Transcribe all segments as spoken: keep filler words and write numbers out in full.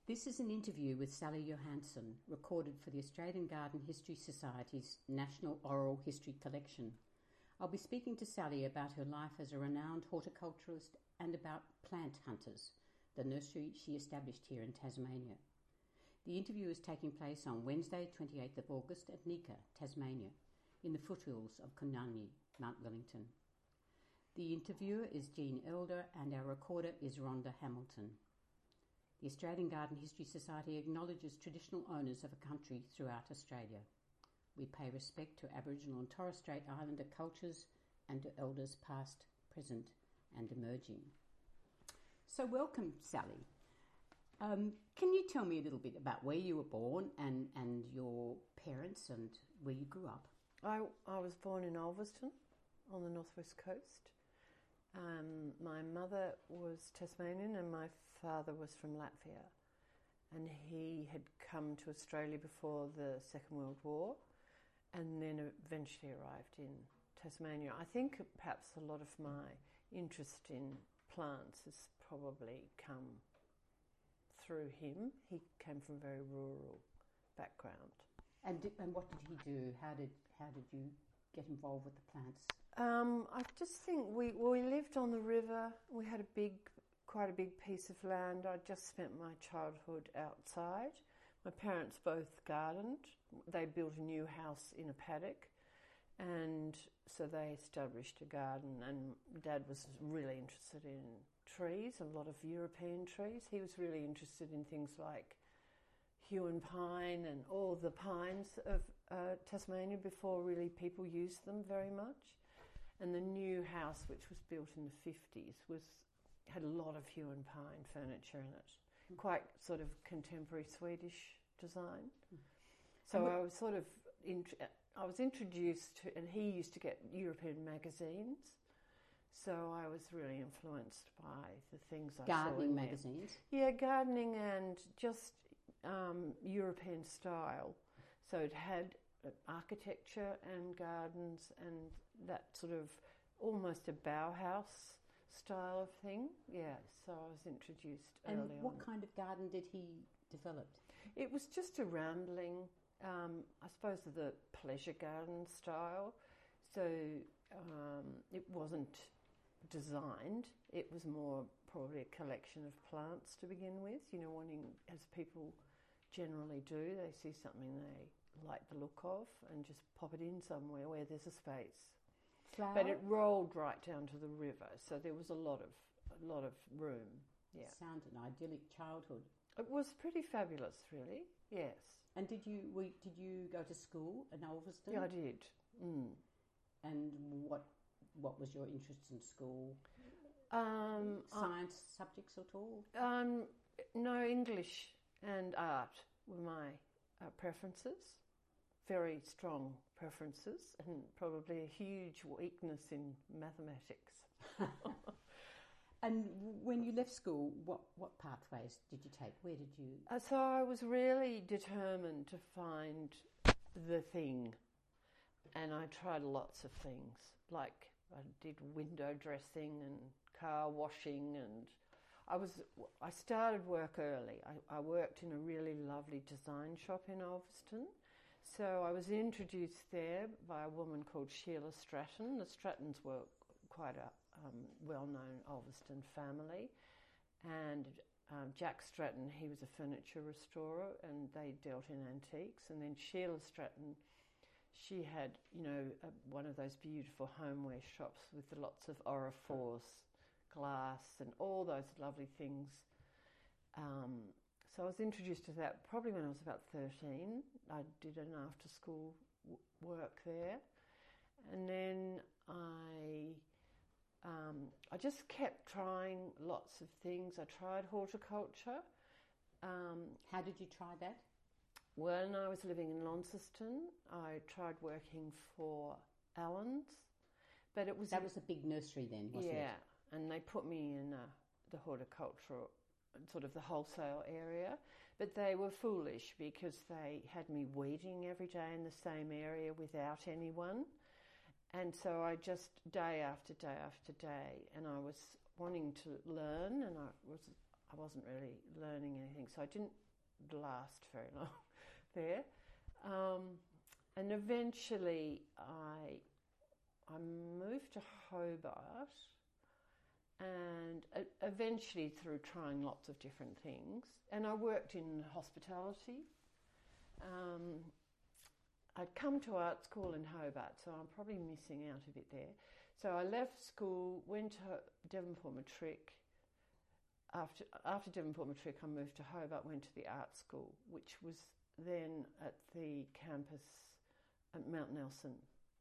This is an interview with Sally Johansson, recorded for the Australian Garden History Society's National Oral History Collection. I'll be speaking to Sally about her life as a renowned horticulturalist and about Plant Hunters, the nursery she established here in Tasmania. The interview is taking place on Wednesday, twenty-eighth of August at Nika, Tasmania, in the foothills of Kununyi, Mount Wellington. The interviewer is Jean Elder and our recorder is Rhonda Hamilton. The Australian Garden History Society acknowledges traditional owners of a country throughout Australia. We pay respect to Aboriginal and Torres Strait Islander cultures and to elders past, present and emerging. So welcome, Sally. Um, can you tell me a little bit about where you were born and, and your parents and where you grew up? I, I was born in Ulverston on the northwest coast. Um, my mother was Tasmanian and my father was from Latvia, and he had come to Australia before the Second World War and then eventually arrived in Tasmania. I think perhaps a lot of my interest in plants has probably come through him. He came from a very rural background. And did, and what did he do? How did how did you get involved with the plants? Um, I just think we well, we lived on the river. We had a big, quite a big piece of land. I just spent my childhood outside. My parents both gardened. They built a new house in a paddock, and so they established a garden. And Dad was really interested in trees, a lot of European trees. He was really interested in things like Huon pine and all the pines of uh, Tasmania before really people used them very much. And the new house, which was built in the fifties, was had a lot of Huon pine furniture in it, mm. quite sort of contemporary Swedish design. Mm. So I was sort of int- I was introduced to, and he used to get European magazines. So I was really influenced by the things I saw in Gardening magazines? Yeah, gardening and just um, European style. So it had architecture and gardens and that sort of almost a Bauhaus style of thing. Yeah, so I was introduced and early on. And what kind of garden did he develop? It was just a rambling, um, I suppose, of the pleasure garden style. So um, it wasn't designed. It was more probably a collection of plants to begin with, you know, wanting, as people generally do, they see something they like the look of and just pop it in somewhere where there's a space. Flower? But it rolled right down to the river, so there was a lot of a lot of room. Yeah, sounded an idyllic childhood. It was pretty fabulous, really. Yes. And did you we, did you go to school in Ulverston? Yeah, I did. Mm. And what what was your interest in school? Um, Science I, subjects at all? Um, no, English and art were my uh, preferences. Very strong preferences, and probably a huge weakness in mathematics. And when you left school, what, what pathways did you take? Where did you... Uh, so I was really determined to find the thing, and I tried lots of things, like I did window dressing and car washing, and I was I started work early. I, I worked in a really lovely design shop in Ulverston. So I was introduced there by a woman called Sheila Stratton. The Strattons were quite a um, well-known Ulverston family. And um, Jack Stratton, he was a furniture restorer and they dealt in antiques. And then Sheila Stratton, she had, you know, a, one of those beautiful homeware shops with lots of Orifors glass and all those lovely things. Um, So I was introduced to that probably when I was about thirteen. I did an after-school w- work there. And then I um, I just kept trying lots of things. I tried horticulture. Um, How did you try that? When I was living in Launceston, I tried working for Allen's. But it was... That was a big nursery then, wasn't yeah, it? Yeah, and they put me in uh, the horticultural... sort of the wholesale area, but they were foolish because they had me weeding every day in the same area without anyone, and so I just day after day after day, and I was wanting to learn, and I was I wasn't really learning anything, so I didn't last very long there. Um, and eventually I I moved to Hobart, and uh, eventually through trying lots of different things, and I worked in hospitality. Um, I'd come to art school in Hobart, so I'm probably missing out a bit there. So I left school, went to Devonport Matric. After after Devonport Matric, I moved to Hobart, went to the art school, which was then at the campus at Mount Nelson.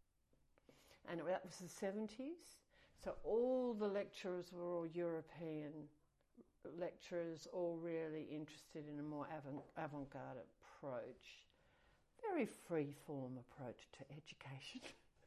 And that was the seventies. So all the lecturers were all European lecturers, all really interested in a more avant- avant-garde approach. Very free-form approach to education.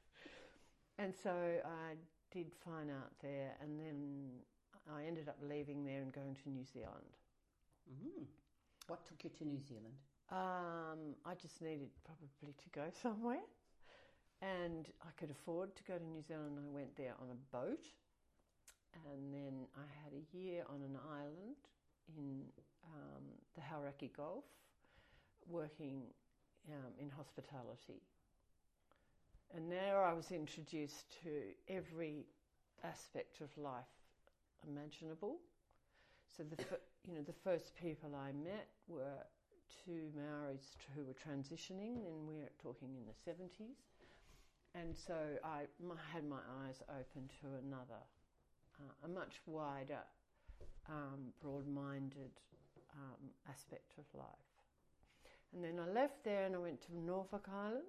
And so I did fine art there, and then I ended up leaving there and going to New Zealand. Mm. What took you to New Zealand? Um, I just needed probably to go somewhere, and I could afford to go to New Zealand. I went there on a boat, and then I had a year on an island in um, the Hauraki Gulf, working um, in hospitality. And there I was introduced to every aspect of life imaginable. So the fir- you know the first people I met were two Maoris who were transitioning, and we're talking in the seventies. And so I m- had my eyes open to another, uh, a much wider, um, broad-minded um, aspect of life. And then I left there and I went to Norfolk Island.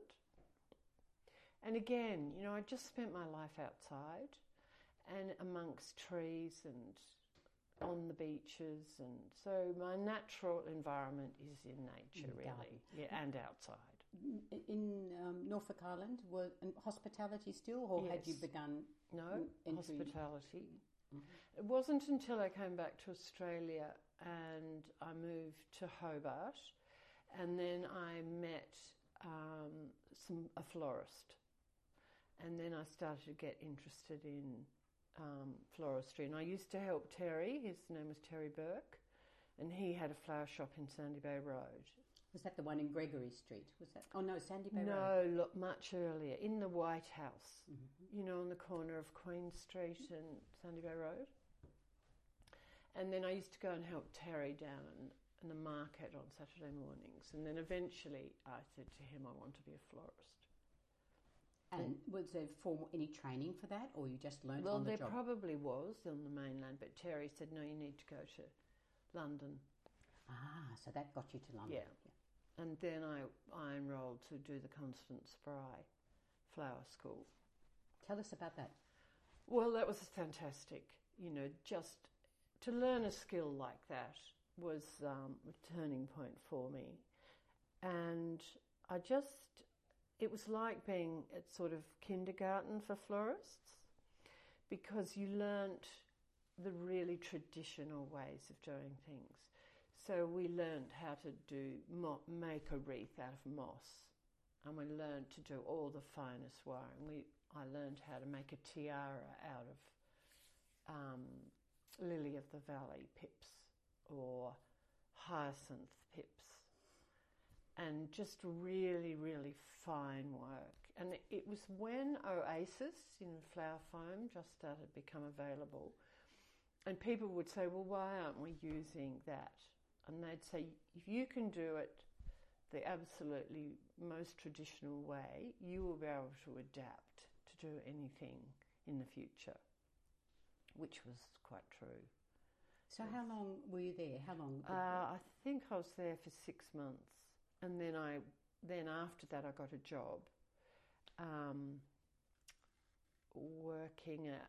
And again, you know, I just spent my life outside and amongst trees and on the beaches, and so my natural environment is in nature, In the really, garden. yeah, and outside. In um, Norfolk Island, were in hospitality still, or had you Yes. begun? No, entry- hospitality. Mhm. It wasn't until I came back to Australia and I moved to Hobart, and then I met um, some a florist, and then I started to get interested in um, floristry. And I used to help Terry. His name was Terry Burke, and he had a flower shop in Sandy Bay Road. Was that the one in Gregory Street? Was that? Oh no, Sandy Bay Road. No, look, much earlier, in the White House, Mm-hmm. you know, on the corner of Queen Street and Sandy Bay Road. And then I used to go and help Terry down in, in the market on Saturday mornings. And then eventually I said to him, I want to be a florist. And was there formal any training for that, or you just learned Well, on the there job? probably was on the mainland, but Terry said, no, you need to go to London. Ah, so that got you to London. Yeah. And then I, I enrolled to do the Constance Fry Flower School. Tell us about that. Well, that was fantastic. You know, just to learn a skill like that was um, a turning point for me. And I just, it was like being at sort of kindergarten for florists, because you learnt the really traditional ways of doing things. So we learned how to do mo- make a wreath out of moss, and we learned to do all the finest wiring. We I learned how to make a tiara out of um, lily of the valley pips or hyacinth pips, and just really, really fine work. And it, it was when Oasis in flower foam just started to become available, and people would say, well, why aren't we using that? And they'd say, if you can do it the absolutely most traditional way, you will be able to adapt to do anything in the future, which was quite true. So how long were you there? How long? Did Uh, I think I was there for six months, and then I, then after that, I got a job um, working at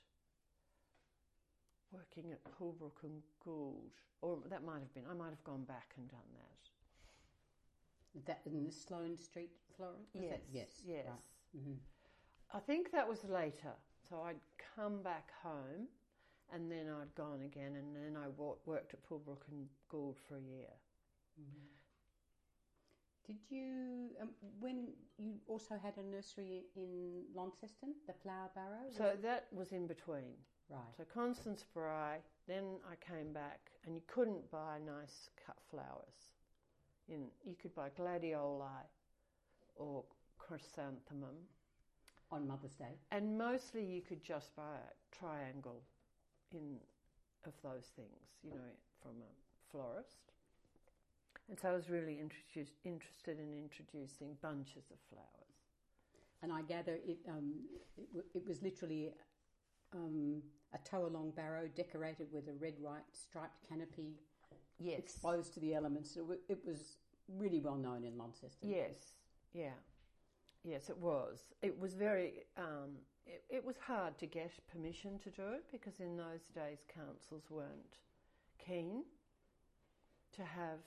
working at Pulbrook and Gould, or that might have been. I might have gone back and done that. that in the Sloane Street, Florence? Was Yes, that? Yes. yes. Right. Mm-hmm. I think that was later. So I'd come back home, and then I'd gone again, and then I wo- worked at Pulbrook and Gould for a year. Mm-hmm. Did you, um, when you also had a nursery in Launceston, the Flower Barrow? So that was in between. Right. So Constance Spry, then I came back and you couldn't buy nice cut flowers. In, you could buy gladioli or chrysanthemum. On Mother's Day. And mostly you could just buy a triangle in of those things, you know, from a florist. And so I was really introduced, interested in introducing bunches of flowers. And I gather it, um, it, w- it was literally um, a toe-along barrow decorated with a red-white striped canopy, Yes. exposed to the elements. It, w- it was really well known in Launceston. Yes, yeah. Yes, it was. It was very, um, it, it was hard to get permission to do it because in those days councils weren't keen to have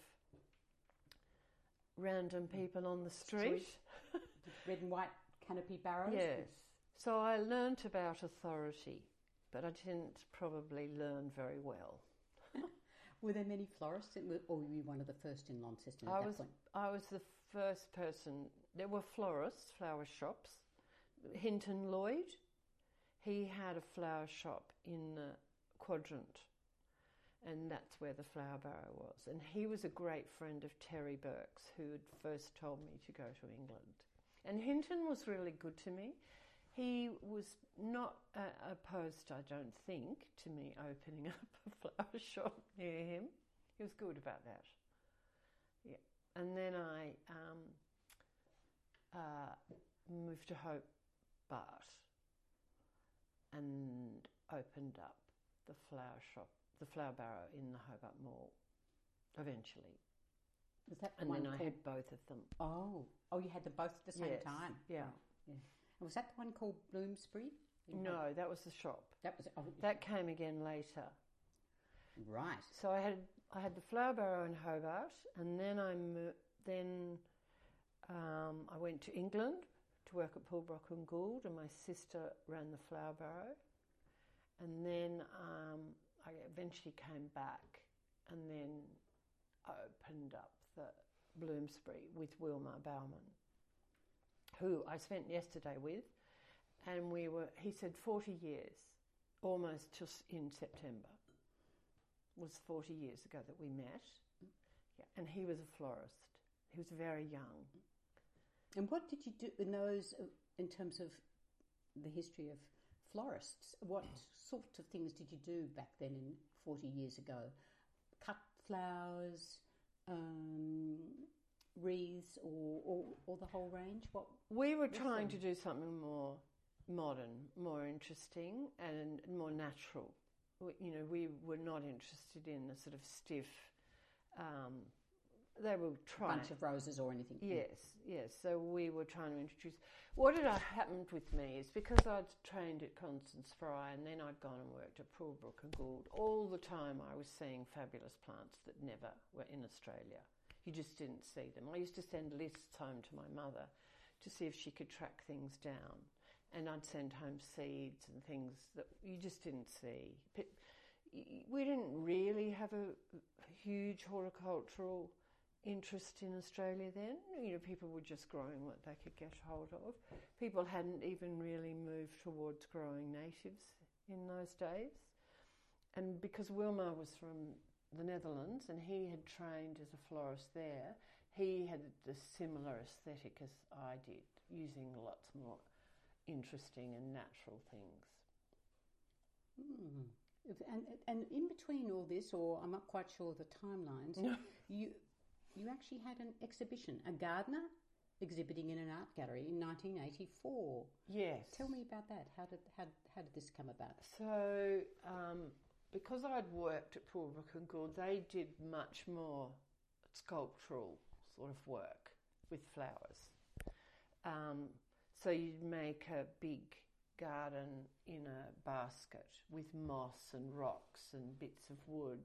random people on the street. street. Red and white canopy barrows? Yes. So I learnt about authority, but I didn't probably learn very well. Were there many florists, in, or were you one of the first in Launceston at I that was point? I was the first person. There were florists, flower shops. Hinton Lloyd, he had a flower shop in the Quadrant, and that's where the Flower Barrow was. And he was a great friend of Terry Burke's, who had first told me to go to England. And Hinton was really good to me. He was not uh, opposed, I don't think, to me opening up a flower shop near him. He was good about that. Yeah. And then I um, uh, moved to Hobart and opened up the flower shop, the Flower Barrow in the Hobart Mall, eventually. Was that the And one then I called... had both of them. Oh, oh, you had them both at the same Yes, time? yeah. Right, yeah. And was that the one called Bloomsbury? You No, had- that was the shop. That was... Oh, That came again later. right. So I had I had the Flower Barrow in Hobart, and then I mo- then um, I went to England to work at Pulbrook and Gould, and my sister ran the Flower Barrow, and then um, I eventually came back, and then opened up the Bloomsbury with Wilma Bauman, who I spent yesterday with, and we were. He said forty years, almost just in September. Was forty years ago that we met, yeah, and he was a florist. He was very young. And what did you do in those, uh, in terms of the history of florists? What sort of things did you do back then in forty years ago? Cut flowers, um, wreaths, or, or, or the whole range? What We were Yes, trying then. to do something more modern, more interesting, and more natural. We, you know, we were not interested in the sort of stiff. Um, they were trying. bunch of roses or anything? Yes, yes. So we were trying to introduce. What had happened with me is because I'd trained at Constance Spry and then I'd gone and worked at Pulbrook and Gould, all the time I was seeing fabulous plants that never were in Australia. You just didn't see them. I used to send lists home to my mother to see if she could track things down. And I'd send home seeds and things that you just didn't see. But we didn't really have a huge horticultural interest in Australia then. You know, people were just growing what they could get hold of. People hadn't even really moved towards growing natives in those days. And because Wilma was from the Netherlands and he had trained as a florist there, he had the similar aesthetic as I did, using lots more interesting and natural things. Mm. And, and in between all this, or I'm not quite sure the timelines, No. you you actually had an exhibition, a gardener exhibiting in an art gallery in nineteen eighty-four. Yes. Tell me about that. How did how, how did this come about? So, um, because I'd worked at Pulbrook and Gould, they did much more sculptural sort of work with flowers. Um, so you'd make a big garden in a basket with moss and rocks and bits of wood,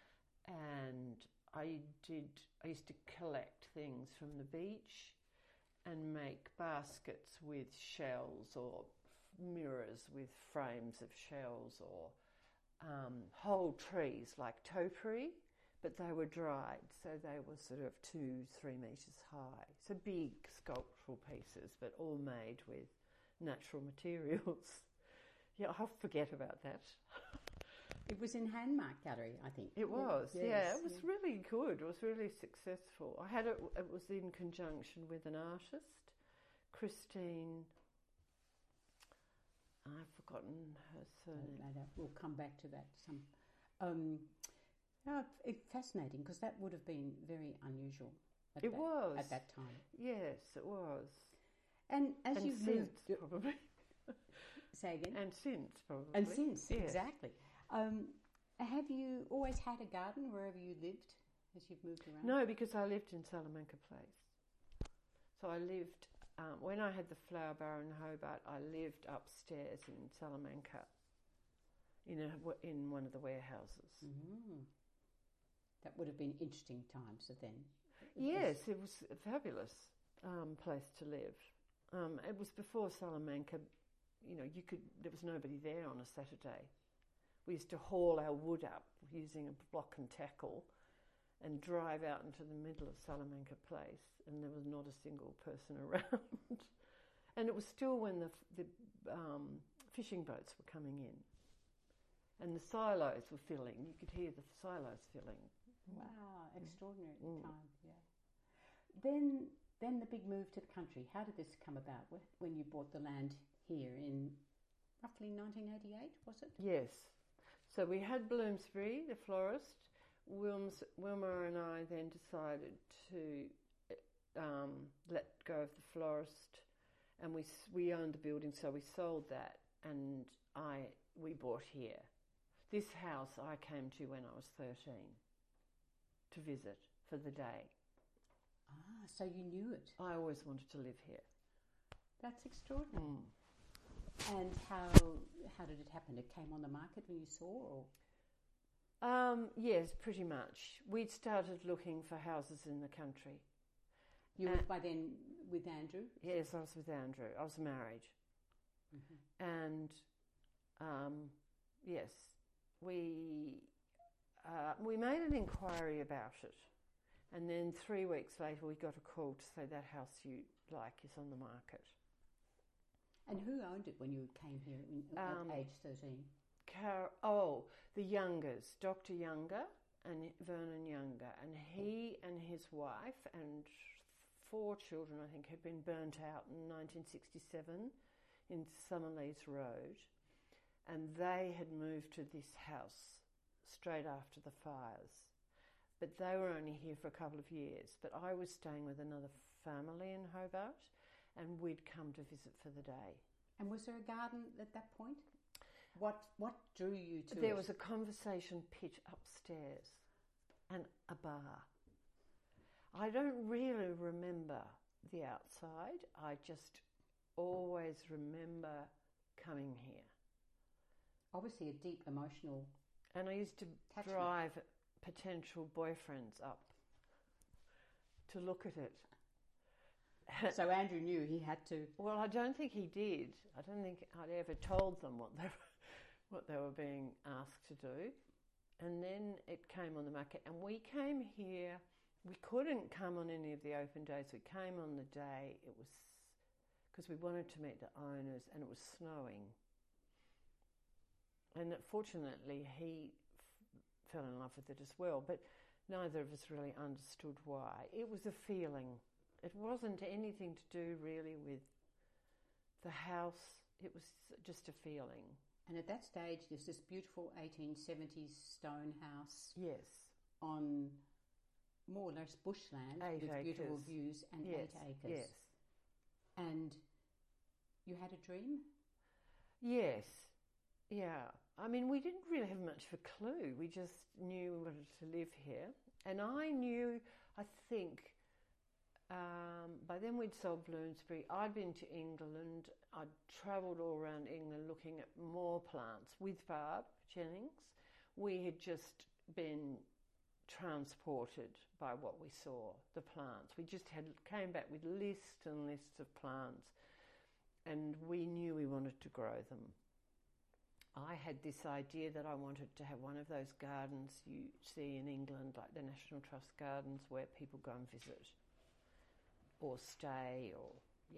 and I did. I used to collect things from the beach and make baskets with shells or mirrors with frames of shells, or um, whole trees like topiary, but they were dried, so they were sort of two, three metres high. So big sculptural pieces, but all made with natural materials. Yeah, I'll forget about that. It was in Handmark Gallery, I think. It was, yes, yeah. It was yeah. really good. It was really successful. I had it. It was in conjunction with an artist, Christine. I've forgotten her surname. Later. We'll come back to that. Some, um, no, it's fascinating because that would have been very unusual. At It that, was at that time. Yes, it was. And as and you've since moved, probably. say again. And since probably. And since yes. exactly. Um, have you always had a garden wherever you lived as you've moved around? No, because I lived in Salamanca Place. So I lived, um, when I had the Flower Bar in Hobart, I lived upstairs in Salamanca in, a, in one of the warehouses. Mm. That would have been interesting times then. Yes, it was a fabulous um, place to live. Um, it was before Salamanca, you know, you could, there was nobody there on a Saturday. We used to haul our wood up using a block and tackle and drive out into the middle of Salamanca Place, and there was not a single person around. And it was still when the, the um, fishing boats were coming in, and the silos were filling. You could hear the silos filling. Wow, extraordinary Mm. time, yeah. Then, then the big move to the country. How did this come about when you bought the land here in roughly nineteen eighty-eight, was it? Yes. So we had Bloomsbury, the florist. Wilms, Wilma and I then decided to um, let go of the florist, and we we owned the building, so we sold that, and I we bought here. This house I came to when I was thirteen to visit for the day. Ah, so you knew it. I always wanted to live here. That's extraordinary. Mm. And how how did it happen? It came on the market when you saw, or? Um, yes, pretty much. We'd started looking for houses in the country. You Uh, were by then with Andrew? Yes, I was with Andrew. I was married. Mm-hmm. And um, yes, we uh, we made an inquiry about it, and then three weeks later we got a call to say that house you like is on the market. And who owned it when you came here in, Um, at age thirteen? Car- oh, the Youngers, Doctor Younger and Vernon Younger, and he and his wife and four children, I think, had been burnt out in nineteen sixty-seven in Summerlees Road, and they had moved to this house straight after the fires. But they were only here for a couple of years. But I was staying with another family in Hobart, and we'd come to visit for the day. And was there a garden at that point? What what drew you to There it? was a conversation pit upstairs and a bar. I don't really remember the outside. I just always remember coming here. Obviously a deep emotional And I used to attachment. drive potential boyfriends up to look at it. So Andrew knew he had to. Well, I don't think he did. I don't think I'd ever told them what they were, what they were being asked to do. And then it came on the market, and we came here. We couldn't come on any of the open days. We came on the day it was because we wanted to meet the owners, and it was snowing. And fortunately, he f- fell in love with it as well. But neither of us really understood why. It was a feeling. It wasn't anything to do really with the house. It was just a feeling. And at that stage, there's this beautiful eighteen seventies stone house Yes. on more or less bushland Eight with beautiful acres. views and Yes. eight acres. Yes. And you had a dream? Yes. Yeah. I mean, we didn't really have much of a clue. We just knew we wanted to live here. And I knew, I think, um, by then we'd sold Bloomsbury. I'd been to England. I'd travelled all around England looking at more plants with Barb Jennings. We had just been transported by what we saw, the plants. We just had came back with lists and lists of plants, and we knew we wanted to grow them. I had this idea that I wanted to have one of those gardens you see in England, like the National Trust gardens, where people go and visit or stay, or yeah.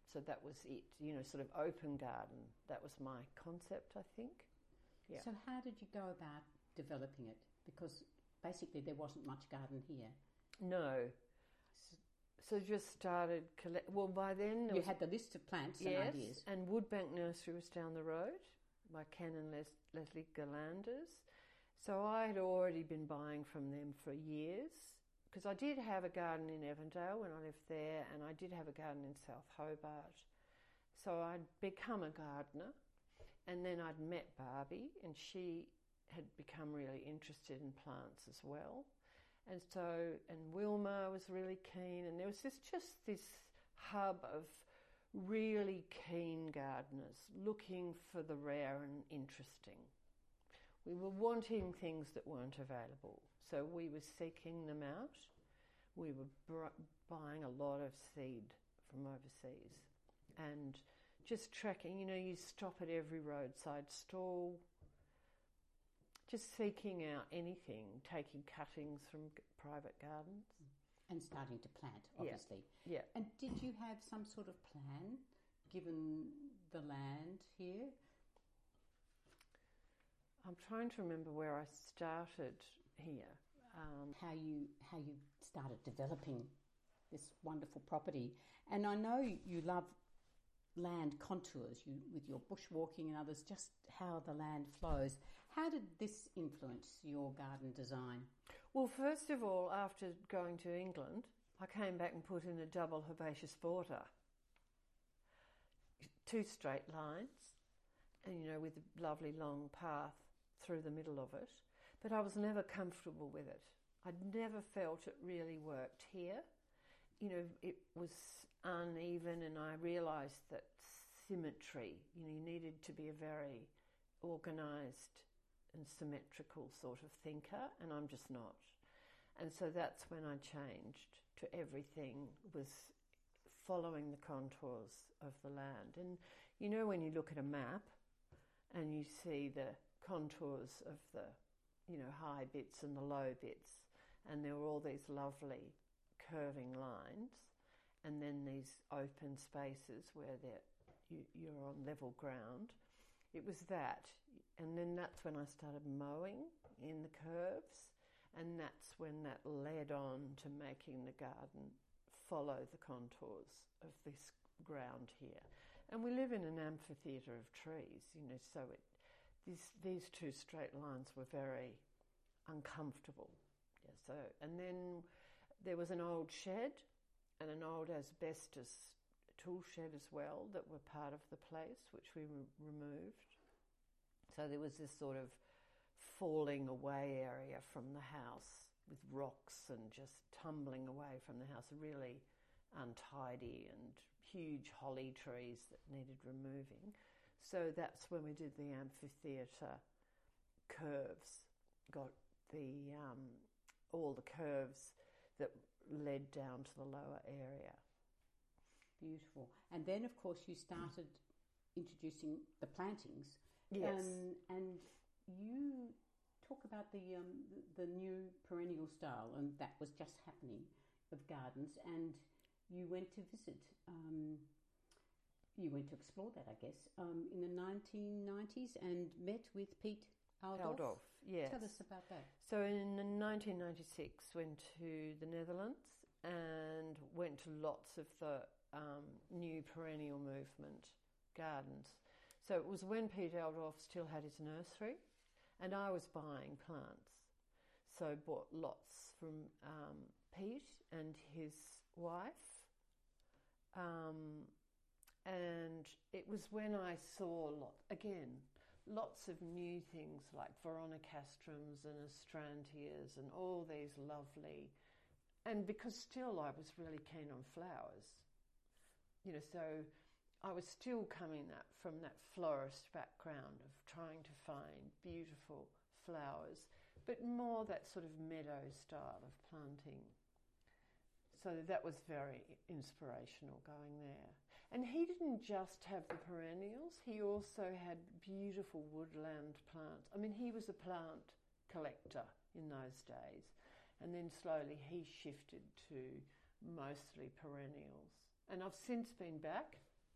So that was it, you know, sort of open garden. That was my concept, I think. Yeah. So how did you go about developing it? Because basically there wasn't much garden here. No. So just started, collect- well, by then... You had the list of plants yes, and ideas. and Woodbank Nursery was down the road by Ken and Les- Leslie Galanders. So I had already been buying from them for years, because I did have a garden in Evandale when I lived there, and I did have a garden in South Hobart. So I'd become a gardener, and then I'd met Barbie, and she had become really interested in plants as well. And so, and Wilma was really keen, and there was this just this hub of really keen gardeners looking for the rare and interesting. We were wanting things that weren't available, so we were seeking them out. We were br- buying a lot of seed from overseas and just tracking, you know, you stop at every roadside stall, just seeking out anything, taking cuttings from g- private gardens. And starting to plant, obviously. Yeah. yeah. And did you have some sort of plan, given the land here? I'm trying to remember where I started here. Um, how you how you started developing this wonderful property. And I know you love land contours, you with your bushwalking and others, just how the land flows. How did this influence your garden design? Well, first of all, after going to England, I came back and put in a double herbaceous border. Two straight lines, and you know, with a lovely long path through the middle of it. But I was never comfortable with it. I'd never felt it really worked here. You know, it was uneven, and I realised that symmetry, you know, you needed to be a very organised and symmetrical sort of thinker, and I'm just not. And so that's when I changed to everything was following the contours of the land. And you know, when you look at a map and you see the contours of the, you know, high bits and the low bits, and there were all these lovely curving lines, and then these open spaces where you, you're on level ground. It was that, and then that's when I started mowing in the curves, and that's when that led on to making the garden follow the contours of this ground here. And we live in an amphitheatre of trees, you know, so it, these these two straight lines were very uncomfortable. Yeah, so, and then there was an old shed and an old asbestos tool shed as well that were part of the place, which we re- removed. So there was this sort of falling away area from the house with rocks and just tumbling away from the house, really untidy, and huge holly trees that needed removing. So that's when we did the amphitheatre curves, got the um, all the curves that led down to the lower area. Beautiful. And then, of course, you started introducing the plantings. Yes. Um, and you talk about the, um, the the new perennial style, and that was just happening, of gardens. And you went to visit. Um, you went to explore that, I guess, um, in the nineteen nineties, and met with Piet Oudolf. Oudolf, yes. Tell us about that. So in nineteen ninety-six, went to the Netherlands and went to lots of the um, new perennial movement gardens. So it was when Piet Oudolf still had his nursery, and I was buying plants. So bought lots from um, Piet and his wife. Um, and it was when I saw, lot, again, lots of new things like Veronicastrums and Astrantias and all these lovely, and because still I was really keen on flowers, you know, so I was still coming that from that florist background of trying to find beautiful flowers, but more that sort of meadow style of planting. So that was very inspirational going there. And he didn't just have the perennials, he also had beautiful woodland plants. I mean, he was a plant collector in those days. And then slowly he shifted to mostly perennials. And I've since been back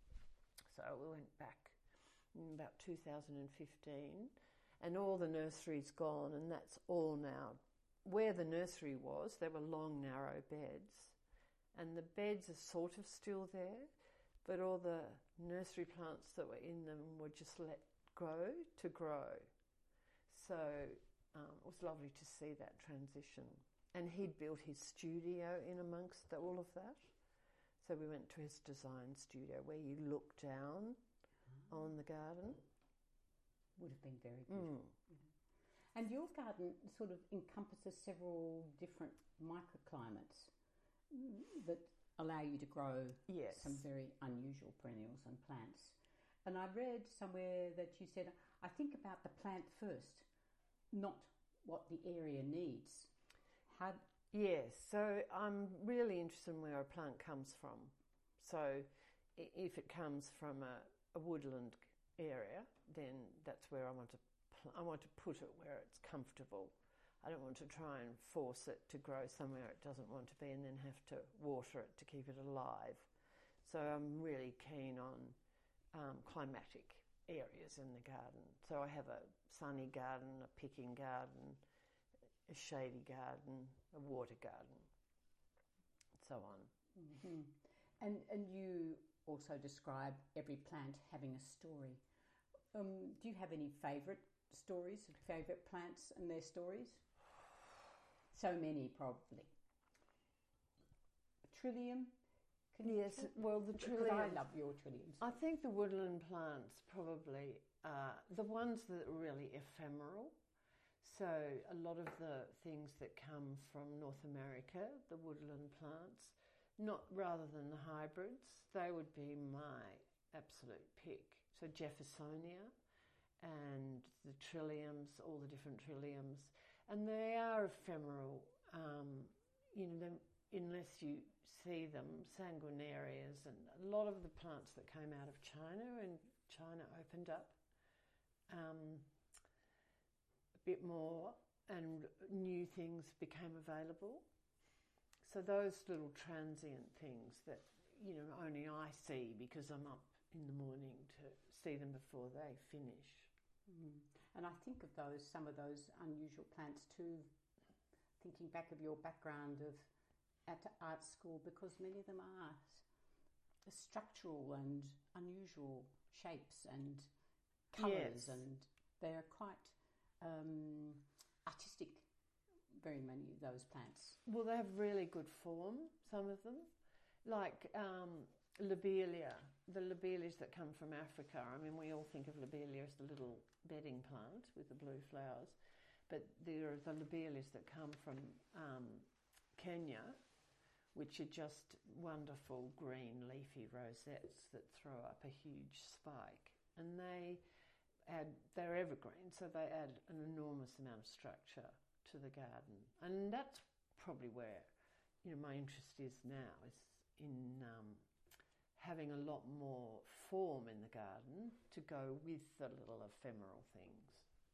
So we went back in about two thousand fifteen, and all the nursery's gone, and that's all now. Where the nursery was, there were long, narrow beds, and the beds are sort of still there, but all the nursery plants that were in them were just let grow to grow. So um, it was lovely to see that transition. And he'd built his studio in amongst the, all of that. So we went to his design studio where you look down mm. on the garden. Would have been very beautiful. Mm. Yeah. And your garden sort of encompasses several different microclimates that allow you to grow yes. some very unusual perennials and plants. And I read somewhere that you said, I think about the plant first, not what the area needs. How? Yes, so I'm really interested in where a plant comes from. So if it comes from a, a woodland area, then that's where I want to pl- I want to put it where it's comfortable. I don't want to try and force it to grow somewhere it doesn't want to be and then have to water it to keep it alive. So I'm really keen on um, climatic areas in the garden. So I have a sunny garden, a picking garden, a shady garden, a water garden, and so on. Mm-hmm. And and you also describe every plant having a story. Um, do you have any favourite stories, favourite plants and their stories? So many, probably. Trillium? Can yes, you well, the trillium... Because I love your trilliums. I think the woodland plants probably are the ones that are really ephemeral. So a lot of the things that come from North America, the woodland plants, not rather than the hybrids, they would be my absolute pick. So Jeffersonia and the trilliums, all the different trilliums, and they are ephemeral. Um, you know, unless you see them, sanguinarias, and a lot of the plants that came out of China, and China opened up um, a bit more, and new things became available. So those little transient things that, you know, only I see because I'm up in the morning to see them before they finish. Mm. And I think of those, some of those unusual plants too, thinking back of your background of at art school, because many of them are structural and unusual shapes and colours, yes. and they are quite um, artistic, very many of those plants. Well, they have really good form, some of them, like um, lobelia, the lobelias that come from Africa. I mean, we all think of lobelia as the little bedding plant with the blue flowers, but there are the lobelias that come from um, Kenya, which are just wonderful green leafy rosettes that throw up a huge spike, and they add, they're evergreen, so they add an enormous amount of structure to the garden. And that's probably where, you know, my interest is now, is in um, having a lot more form in the garden to go with the little ephemeral things.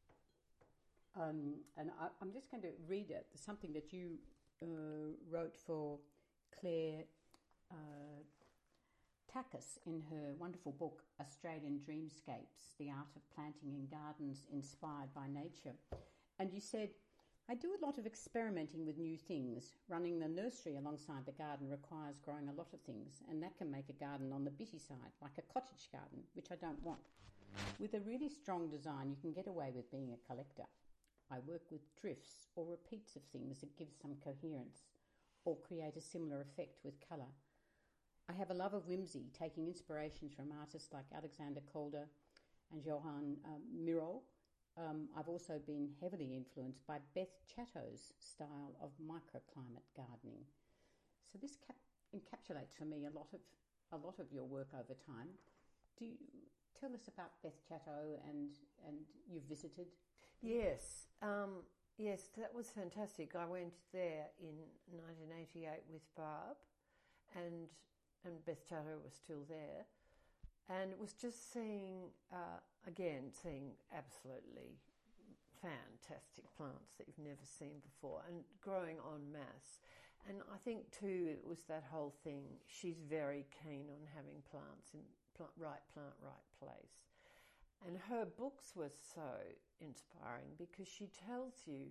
Um, and I, I'm just going to read it, something that you uh, wrote for Claire uh, Takis in her wonderful book, Australian Dreamscapes, The Art of Planting in Gardens Inspired by Nature. And you said, I do a lot of experimenting with new things. Running the nursery alongside the garden requires growing a lot of things, and that can make a garden on the bitty side, like a cottage garden, which I don't want. With a really strong design, you can get away with being a collector. I work with drifts or repeats of things that give some coherence or create a similar effect with colour. I have a love of whimsy, taking inspirations from artists like Alexander Calder and Johan um, Miro. Um, I've also been heavily influenced by Beth Chatto's style of microclimate gardening. So this cap- encapsulates for me a lot of a lot of your work over time. Do you tell us about Beth Chatto and and you visited? Yes, um, yes, that was fantastic. I went there in nineteen eighty-eight with Barb, and and Beth Chatto was still there. And it was just seeing, uh, again, seeing absolutely fantastic plants that you've never seen before and growing en masse. And I think too, it was that whole thing. She's very keen on having plants in plant, right plant, right place. And her books were so inspiring because she tells you,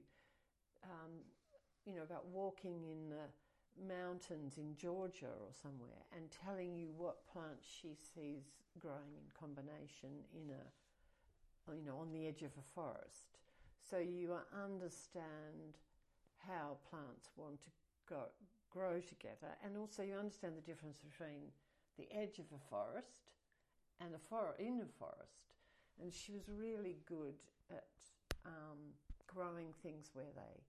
um, you know, about walking in the mountains in Georgia or somewhere and telling you what plants she sees growing in combination in a, you know, on the edge of a forest. So you understand how plants want to go, grow together, and also you understand the difference between the edge of a forest and a for- in a forest. And she was really good at um, growing things where they...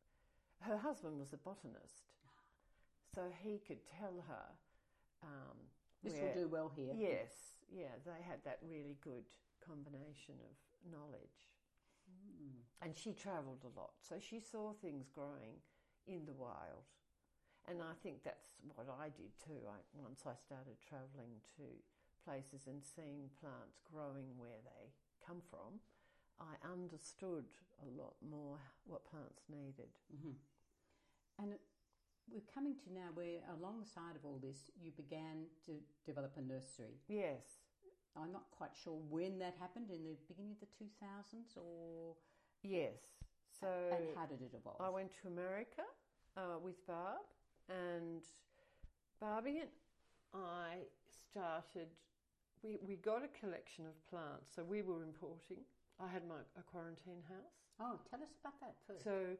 Her husband was a botanist, so he could tell her... Um, this where, will do well here. Yes, yeah, they had that really good combination of knowledge. Mm. And she travelled a lot, so she saw things growing in the wild. And I think that's what I did too. I, once I started travelling to places and seeing plants growing where they come from, I understood a lot more what plants needed. Mm-hmm. And we're coming to now where, alongside of all this, you began to develop a nursery. Yes. I'm not quite sure when that happened, in the beginning of the two thousands or... Yes. So and how did it evolve? I went to America uh, with Barb, and Barbie and I started... We, we got a collection of plants, so we were importing. I had my a quarantine house. Oh, tell us about that first. So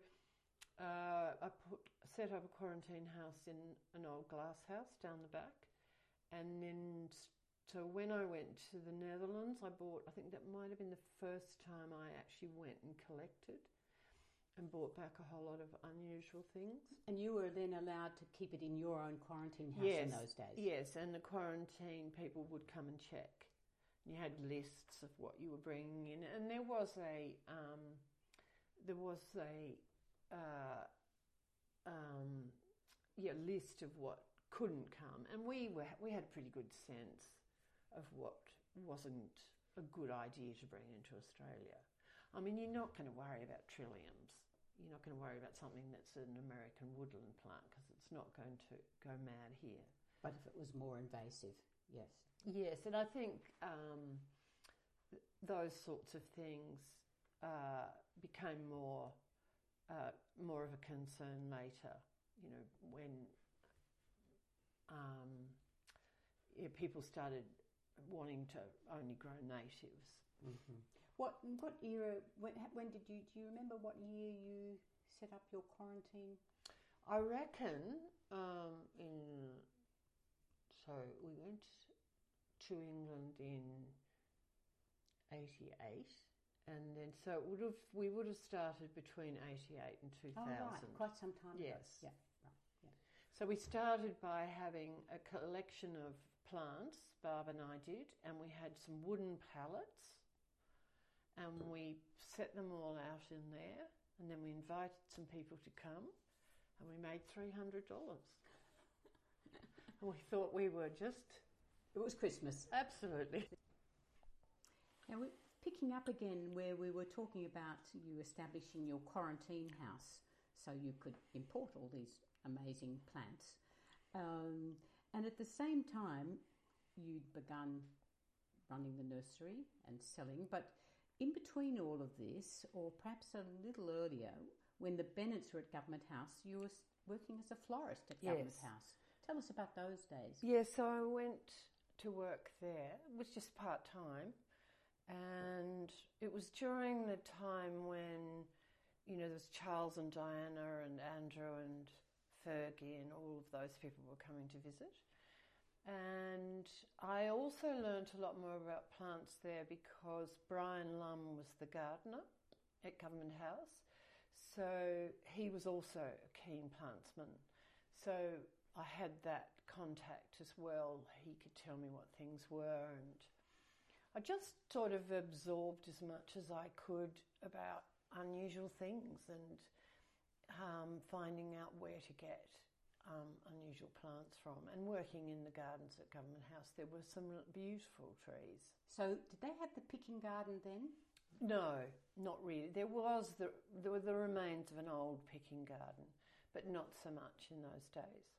uh, I put set up a quarantine house in an old glass house down the back, and then so when I went to the Netherlands, I bought. I think that might have been the first time I actually went and collected, and brought back a whole lot of unusual things. And you were then allowed to keep it in your own quarantine house yes, in those days? Yes, and the quarantine people would come and check. You had lists of what you were bringing in, and there was a um, there was a uh, um, yeah list of what couldn't come, and we were we had a pretty good sense of what wasn't a good idea to bring into Australia. I mean, you're not going to worry about trilliums. You're not going to worry about something that's an American woodland plant because it's not going to go mad here. But if it was more invasive, yes. Yes, and I think um, th- those sorts of things uh, became more uh, more of a concern later. You know, when um, yeah, people started wanting to only grow natives. Mm-hmm. What what era? When, when did you? Do you remember what year you set up your quarantine? I reckon um, in. So we went to England in eighty-eight, and then so it would have we would have started between eighty-eight and two thousand. Oh, right, quite some time yes. ago. Yeah, right. Yeah. So we started by having a collection of plants. Barb and I did, and we had some wooden pallets, and we set them all out in there, and then we invited some people to come, and we made three hundred dollars. And we thought we were just... It was Christmas. Absolutely. Now, we're picking up again where we were talking about you establishing your quarantine house so you could import all these amazing plants. Um, and at the same time, you'd begun running the nursery and selling, but in between all of this, or perhaps a little earlier, when the Bennetts were at Government House, you were working as a florist at Government Yes. House. Tell us about those days. Yes, so I went to work there. It was just part-time. And it was during the time when, you know, there was Charles and Diana and Andrew and Fergie and all of those people were coming to visit. And I also learnt a lot more about plants there because Brian Lum was the gardener at Government House. So he was also a keen plantsman. So I had that contact as well. He could tell me what things were, and I just sort of absorbed as much as I could about unusual things and um, finding out where to get um, unusual plants from. And working in the gardens at Government House, there were some beautiful trees. So did they have the picking garden then? No, not really. There was the there were the remains of an old picking garden, but not so much in those days.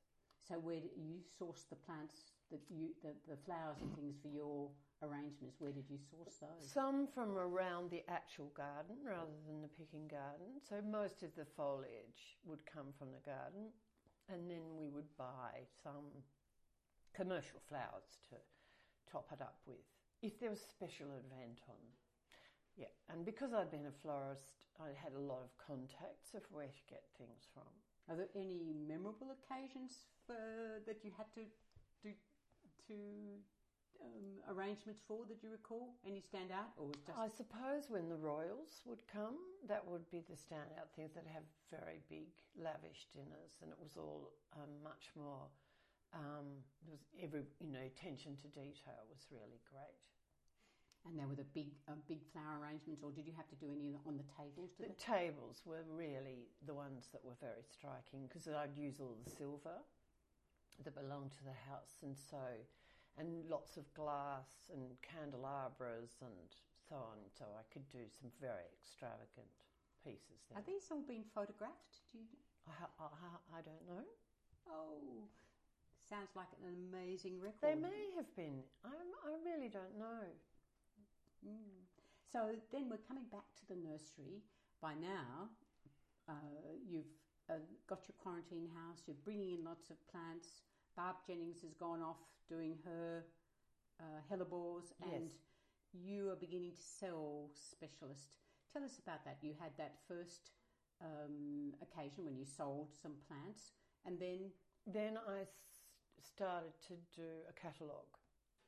So where did you source the plants, that you, the, the flowers and things for your arrangements? Where did you source those? Some from around the actual garden rather than the picking garden. So most of the foliage would come from the garden, and then we would buy some commercial flowers to top it up with if there was a special event on. Yeah, and because I'd been a florist, I had a lot of contacts of where to get things from. Are there any memorable occasions for, that you had to do to um, arrangements for that you recall? Any stand out, or was just? I suppose when the royals would come, that would be the standout things. That have very big, lavish dinners, and it was all um, much more. Um, there was every, you know, attention to detail was really great. And there were the big, uh, big flower arrangements, or did you have to do any on the tables? The they? tables were really the ones that were very striking, because I'd use all the silver that belonged to the house, and so, and lots of glass and candelabras and so on. So I could do some very extravagant pieces there. Are these all being photographed? Do you? I, I, I don't know. Oh, sounds like an amazing record. They may have been. I, I really don't know. Mm. So then we're coming back to the nursery. By now, uh, you've uh, got your quarantine house, you're bringing in lots of plants. Barb Jennings has gone off doing her uh, hellebores, yes. and you are beginning to sell specialist. Tell us about that. You had that first um, occasion when you sold some plants, and then... Then I s- started to do a catalogue,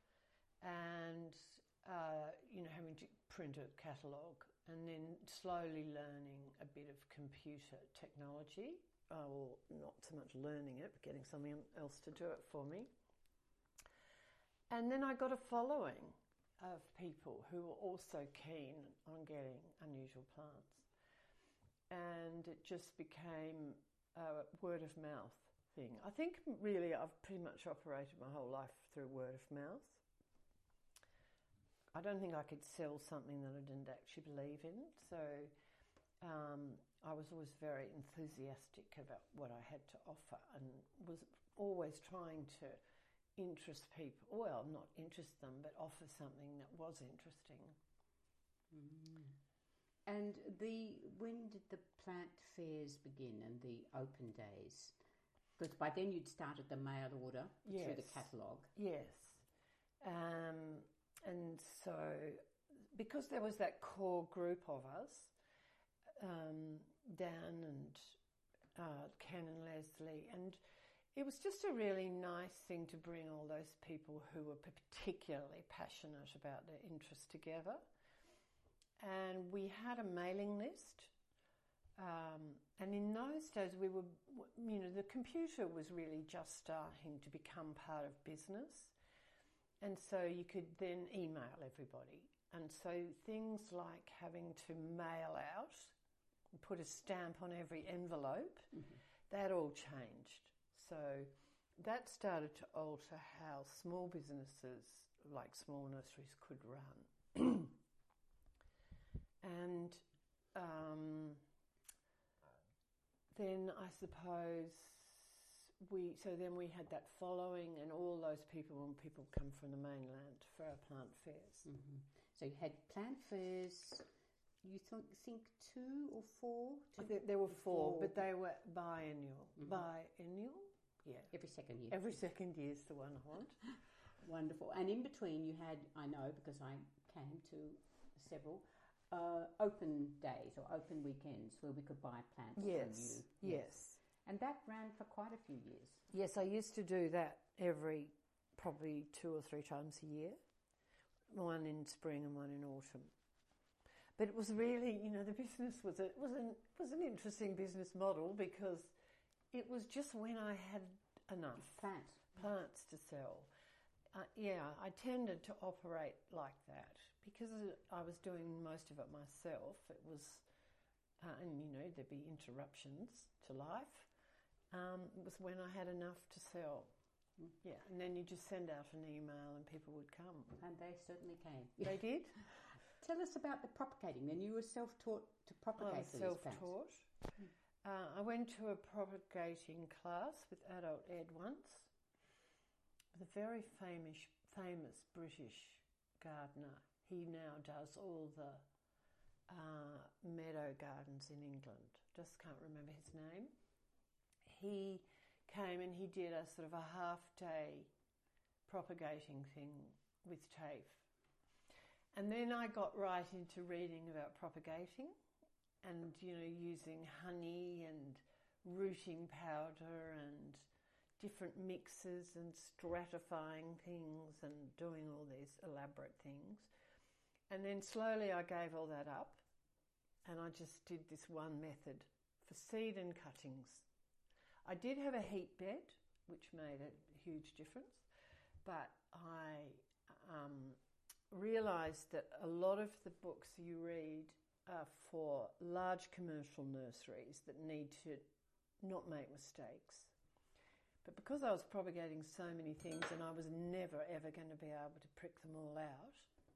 and... Uh, you know, having to print a catalogue, and then slowly learning a bit of computer technology. Uh, well, not so much learning it, but getting someone else to do it for me. And then I got a following of people who were also keen on getting unusual plants. And it just became a word of mouth thing. I think really I've pretty much operated my whole life through word of mouth. I don't think I could sell something that I didn't actually believe in. So um, I was always very enthusiastic about what I had to offer, and was always trying to interest people. Well, not interest them, but offer something that was interesting. Mm. And the when did the plant fairs begin and the open days? Because by then you'd started the mail order yes. through the catalogue. Yes. Um, And so, because there was that core group of us, um, Dan and uh, Ken and Leslie, and it was just a really nice thing to bring all those people who were particularly passionate about their interests together. And we had a mailing list. Um, and in those days, we were, you know, the computer was really just starting to become part of business. And so you could then email everybody. And so things like having to mail out, put a stamp on every envelope, mm-hmm. that all changed. So that started to alter how small businesses, like small nurseries, could run. And um, then I suppose... We, so then we had that following, and all those people, when people come from the mainland for our plant fairs. Mm-hmm. So you had plant fairs, you th- think two or four? Two? I think there were four, four, but they were biennial. Mm-hmm. Biennial? Yeah. Every second year. Every second year is the one I want. Wonderful. And in between you had, I know because I came to several, uh, open days or open weekends where we could buy plants yes. from you. Yes. yes. And that ran for quite a few years. Yes, I used to do that every, probably two or three times a year. One in spring and one in autumn. But it was really, you know, the business was a, was an was an interesting business model, because it was just when I had enough plants plants to sell. Uh, yeah, I tended to operate like that because I was doing most of it myself. It was, uh, and you know, there'd be interruptions to life. Um, it was when I had enough to sell. Mm. Yeah, and then you just send out an email and people would come. And they certainly came. They did. Tell us about the propagating. Then you were self-taught to propagate I was these self-taught. plants. Uh, I went to a propagating class with Adult Ed once with a very famous, famous British gardener. He now does all the uh, meadow gardens in England. Just can't remember his name. He came and he did a sort of a half-day propagating thing with TAFE. And then I got right into reading about propagating and, you know, using honey and rooting powder and different mixes and stratifying things and doing all these elaborate things. And then slowly I gave all that up and I just did this one method for seed and cuttings. I did have a heat bed, which made a huge difference, but I um, realised that a lot of the books you read are for large commercial nurseries that need to not make mistakes. But because I was propagating so many things and I was never ever going to be able to prick them all out,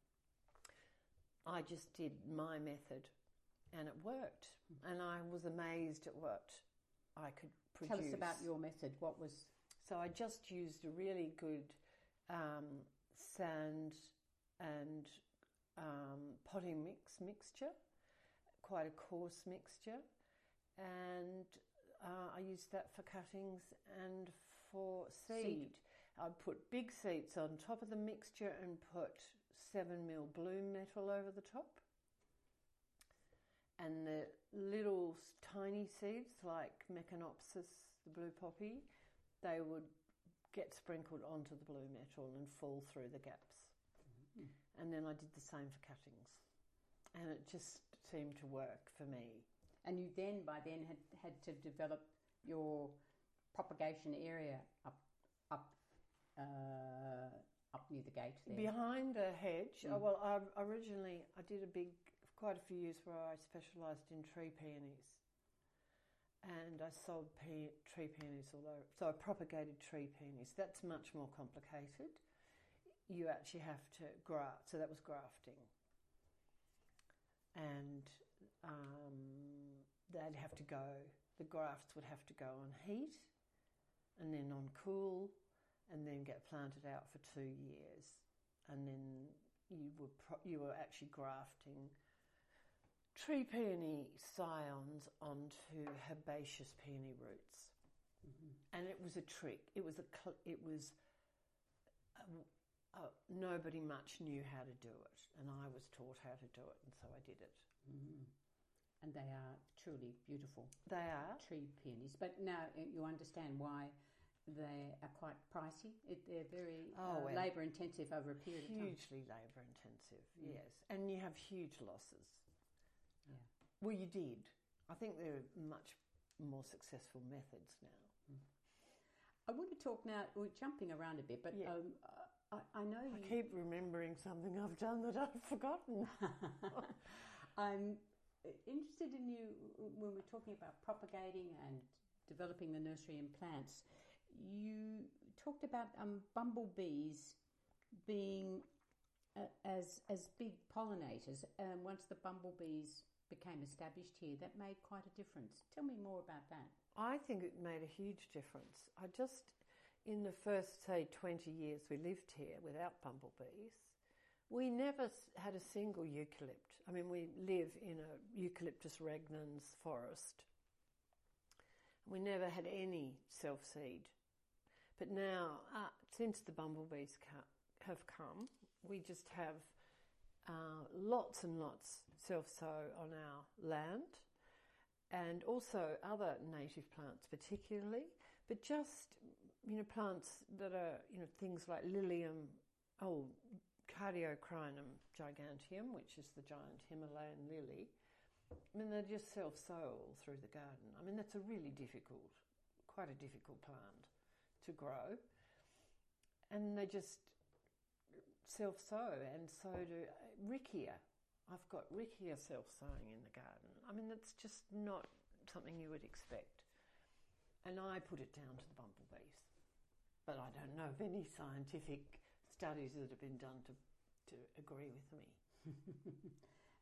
I just did my method and it worked. And I was amazed at what I could produce. Tell us about your method. What was... So I just used a really good um, sand and um, potting mix mixture, quite a coarse mixture, and uh, I used that for cuttings and for seed. seed. I'd put big seeds on top of the mixture and put seven mil bloom metal over the top. And the little tiny seeds like Meconopsis, the blue poppy, they would get sprinkled onto the blue metal and fall through the gaps. Mm-hmm. And then I did the same for cuttings. And it just seemed to work for me. And you then, by then, had, had to develop your propagation area up up uh, up near the gate there. Behind the hedge. Mm. Oh, well, I originally, I did a big, quite a few years where I specialised in tree peonies. And I sold pe- tree peonies all over. So I propagated tree peonies. That's much more complicated. You actually have to graft. So that was grafting. And um, they'd have to go, the grafts would have to go on heat and then on cool and then get planted out for two years. And then you were, pro- you were actually grafting tree peony scions onto herbaceous peony roots. Mm-hmm. And it was a trick. It was a, cl- it was, a, a, nobody much knew how to do it. And I was taught how to do it, and so I did it. Mm-hmm. And they are truly beautiful. They are. Tree peonies. But now you understand why they are quite pricey. It, they're very oh, uh, well, labour intensive over a period of time. Hugely labour intensive, mm. yes. And you have huge losses. Yeah. Well, you did. I think there are much more successful methods now. Mm. I want to talk now, we're jumping around a bit, but yeah. um, I, I know I you... keep remembering something I've done that I've forgotten. I'm interested in you, when we're talking about propagating and developing the nursery and plants, you talked about um, bumblebees being uh, as as big pollinators, and once the bumblebees became established here, that made quite a difference. Tell me more about that. I think it made a huge difference. I just, in the first, say, twenty years we lived here without bumblebees, we never had a single eucalypt. I mean, we live in a Eucalyptus regnans forest. We never had any self-seed. But now, uh, since the bumblebees ca- have come, we just have uh, lots and lots self-sow on our land, and also other native plants particularly, but just, you know, plants that are, you know, things like Lilium, oh, Cardiocrinum giganteum, which is the giant Himalayan lily. I mean, they just self-sow all through the garden. I mean, that's a really difficult, quite a difficult plant to grow. And they just self-sow, and so do Riccia. I've got Riccia self-sowing in the garden. I mean, that's just not something you would expect. And I put it down to the bumblebees. But I don't know of any scientific studies that have been done to, to agree with me.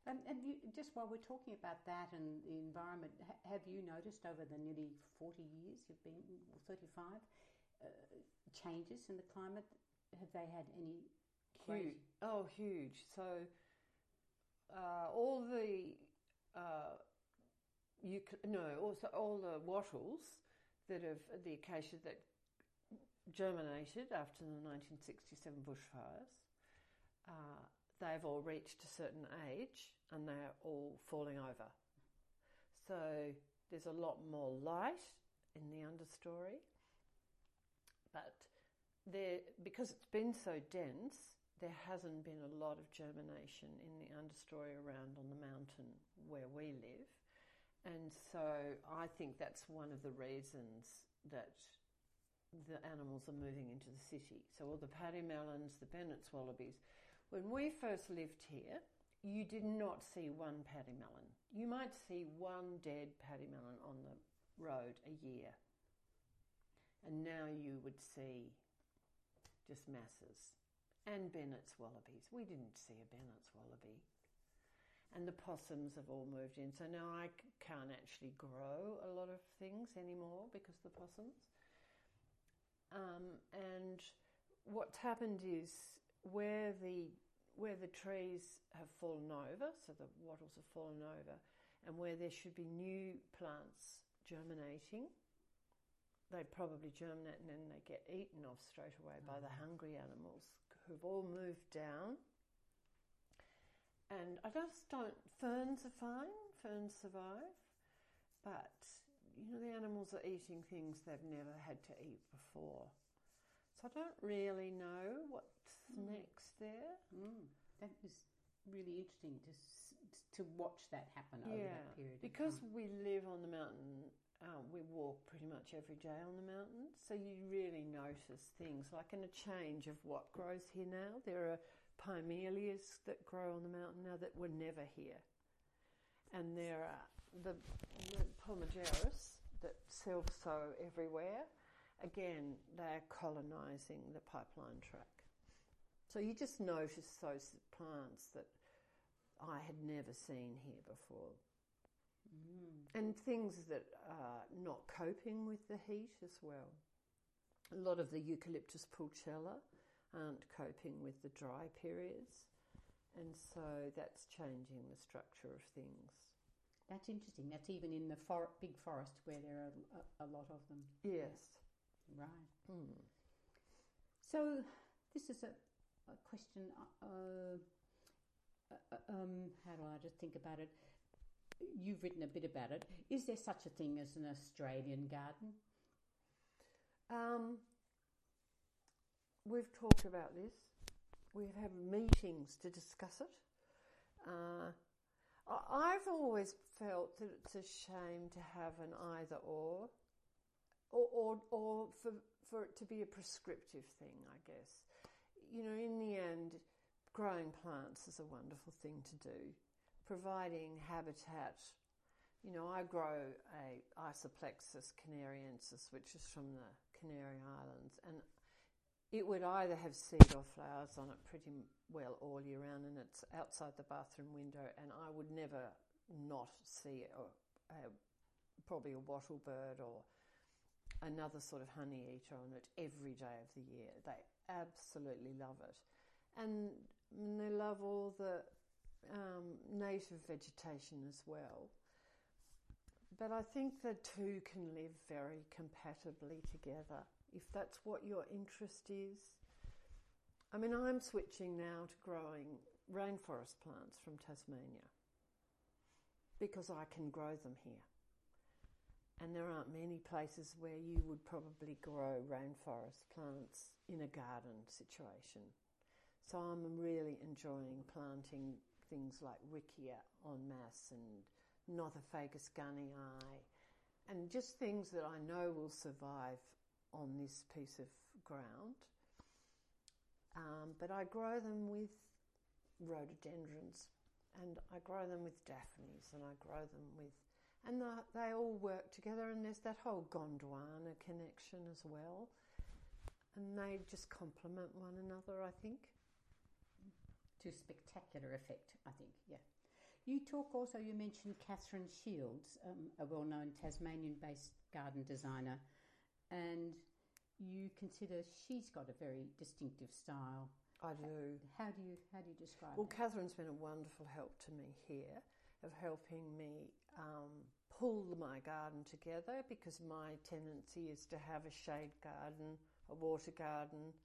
Um, and you, just while we're talking about that and the environment, ha- have you noticed over the nearly forty years you've been, or thirty-five, uh, changes in the climate? Have they had any great... Huge. Oh, huge. So uh, all the uh, you no, also all the wattles that have the acacia that germinated after the nineteen sixty-seven bushfires. Uh, they've all reached a certain age and they're all falling over. So there's a lot more light in the understory, but there, because it's been so dense, there hasn't been a lot of germination in the understory around on the mountain where we live. And so I think that's one of the reasons that the animals are moving into the city. So all the paddymellons, the Bennett's wallabies. When we first lived here, you did not see one paddymellon. You might see one dead paddymellon on the road a year. And now you would see just masses. And Bennett's wallabies. We didn't see a Bennett's wallaby. And the possums have all moved in. So now I c- can't actually grow a lot of things anymore because of the possums. Um, and what's happened is where the where the trees have fallen over, so the wattles have fallen over, and where there should be new plants germinating, they probably germinate and then they get eaten off straight away mm-hmm. by the hungry animals who've all moved down. And I just don't... Ferns are fine, ferns survive, but, you know, the animals are eating things they've never had to eat before. So I don't really know what's mm. next there. Mm. That was really interesting to to watch that happen over yeah, that period. Because of time. we live on the mountain, um, we walk pretty much every day on the mountain, so you really notice things like in a change of what grows here now. There are pimellias that grow on the mountain now that were never here, and there are the, the pomagerus that self-sow everywhere. Again, they're colonising the pipeline track. So you just notice those plants that I had never seen here before. Mm. And things that are not coping with the heat as well. A lot of the Eucalyptus pulchella aren't coping with the dry periods, and so that's changing the structure of things. That's interesting. That's even in the for- big forest where there are a, a lot of them. Yes. Right. Mm. So this is a, a question, uh, uh, um, how do I just think about it? You've written a bit about it. Is there such a thing as an Australian garden? Um, we've talked about this. We've had meetings to discuss it. Uh, I've always felt that it's a shame to have an either or. Or, or, or for, for it to be a prescriptive thing, I guess. You know, in the end, growing plants is a wonderful thing to do. Providing habitat. You know, I grow a Isoplexus canariensis, which is from the Canary Islands, and it would either have seed or flowers on it pretty well all year round, and it's outside the bathroom window, and I would never not see a, a, probably a wattle bird or another sort of honey eater on it every day of the year. They absolutely love it. And they love all the um, native vegetation as well. But I think the two can live very compatibly together, if that's what your interest is. I mean, I'm switching now to growing rainforest plants from Tasmania because I can grow them here. And there aren't many places where you would probably grow rainforest plants in a garden situation. So I'm really enjoying planting things like Riccia en masse and Nothofagus gunnii, and just things that I know will survive on this piece of ground. Um, but I grow them with rhododendrons, and I grow them with daphnes, and I grow them with... And the, they all work together, and there's that whole Gondwana connection as well. And they just complement one another, I think. To spectacular effect, I think, yeah. You talk also, you mentioned Catherine Shields, um, a well-known Tasmanian-based garden designer, and you consider she's got a very distinctive style. I do. How do you how do you describe Well, that? Catherine's been a wonderful help to me here, of helping me um, pull my garden together, because my tendency is to have a shade garden, a water garden,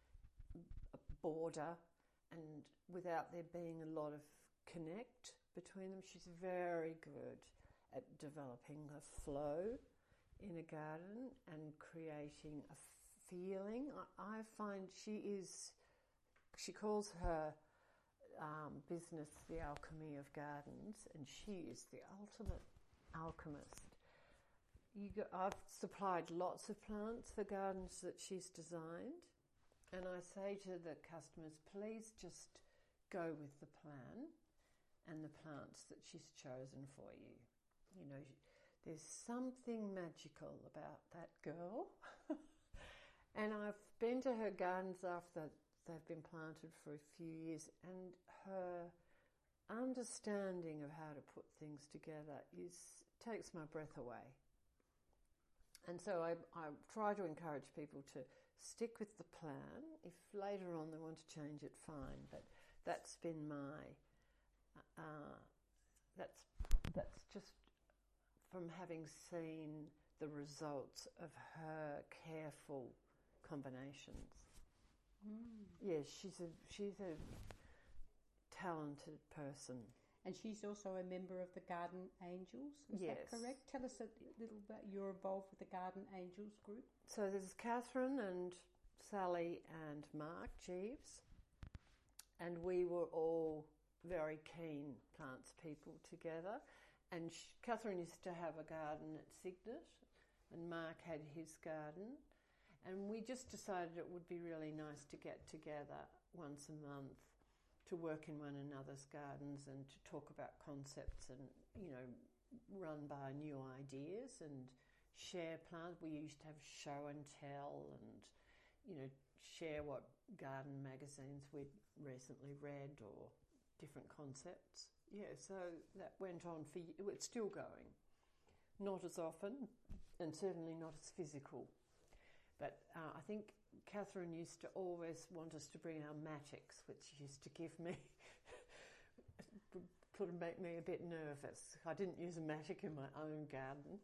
a border, and without there being a lot of connect between them. She's very good at developing a flow in a garden and creating a feeling. I, I find she is, she calls her um, business the alchemy of gardens, and she is the ultimate alchemist. You go, I've supplied lots of plants for gardens that she's designed, and I say to the customers, please just go with the plan and the plants that she's chosen for you. You know, there's something magical about that girl. And I've been to her gardens after they've been planted for a few years, and her understanding of how to put things together is takes my breath away. And so I, I try to encourage people to stick with the plan. If later on they want to change it, fine. But that's been my uh, that's that's just from having seen the results of her careful combinations. Mm. Yes, she's a she's a talented person. And she's also a member of the Garden Angels, is Yes. that correct? Tell us a little about, you're involved with the Garden Angels group. So there's Catherine and Sally and Mark Jeeves, and we were all very keen plants people together. And she, Catherine used to have a garden at Cygnet, and Mark had his garden, and we just decided it would be really nice to get together once a month to work in one another's gardens and to talk about concepts and, you know, run by new ideas and share plants. We used to have show and tell and, you know, share what garden magazines we'd recently read or different concepts. Yeah, so that went on for, it's still going. Not as often, and certainly not as physical. But uh, I think Catherine used to always want us to bring our matics, which she used to give me, could make me a bit nervous. I didn't use a matic in my own garden.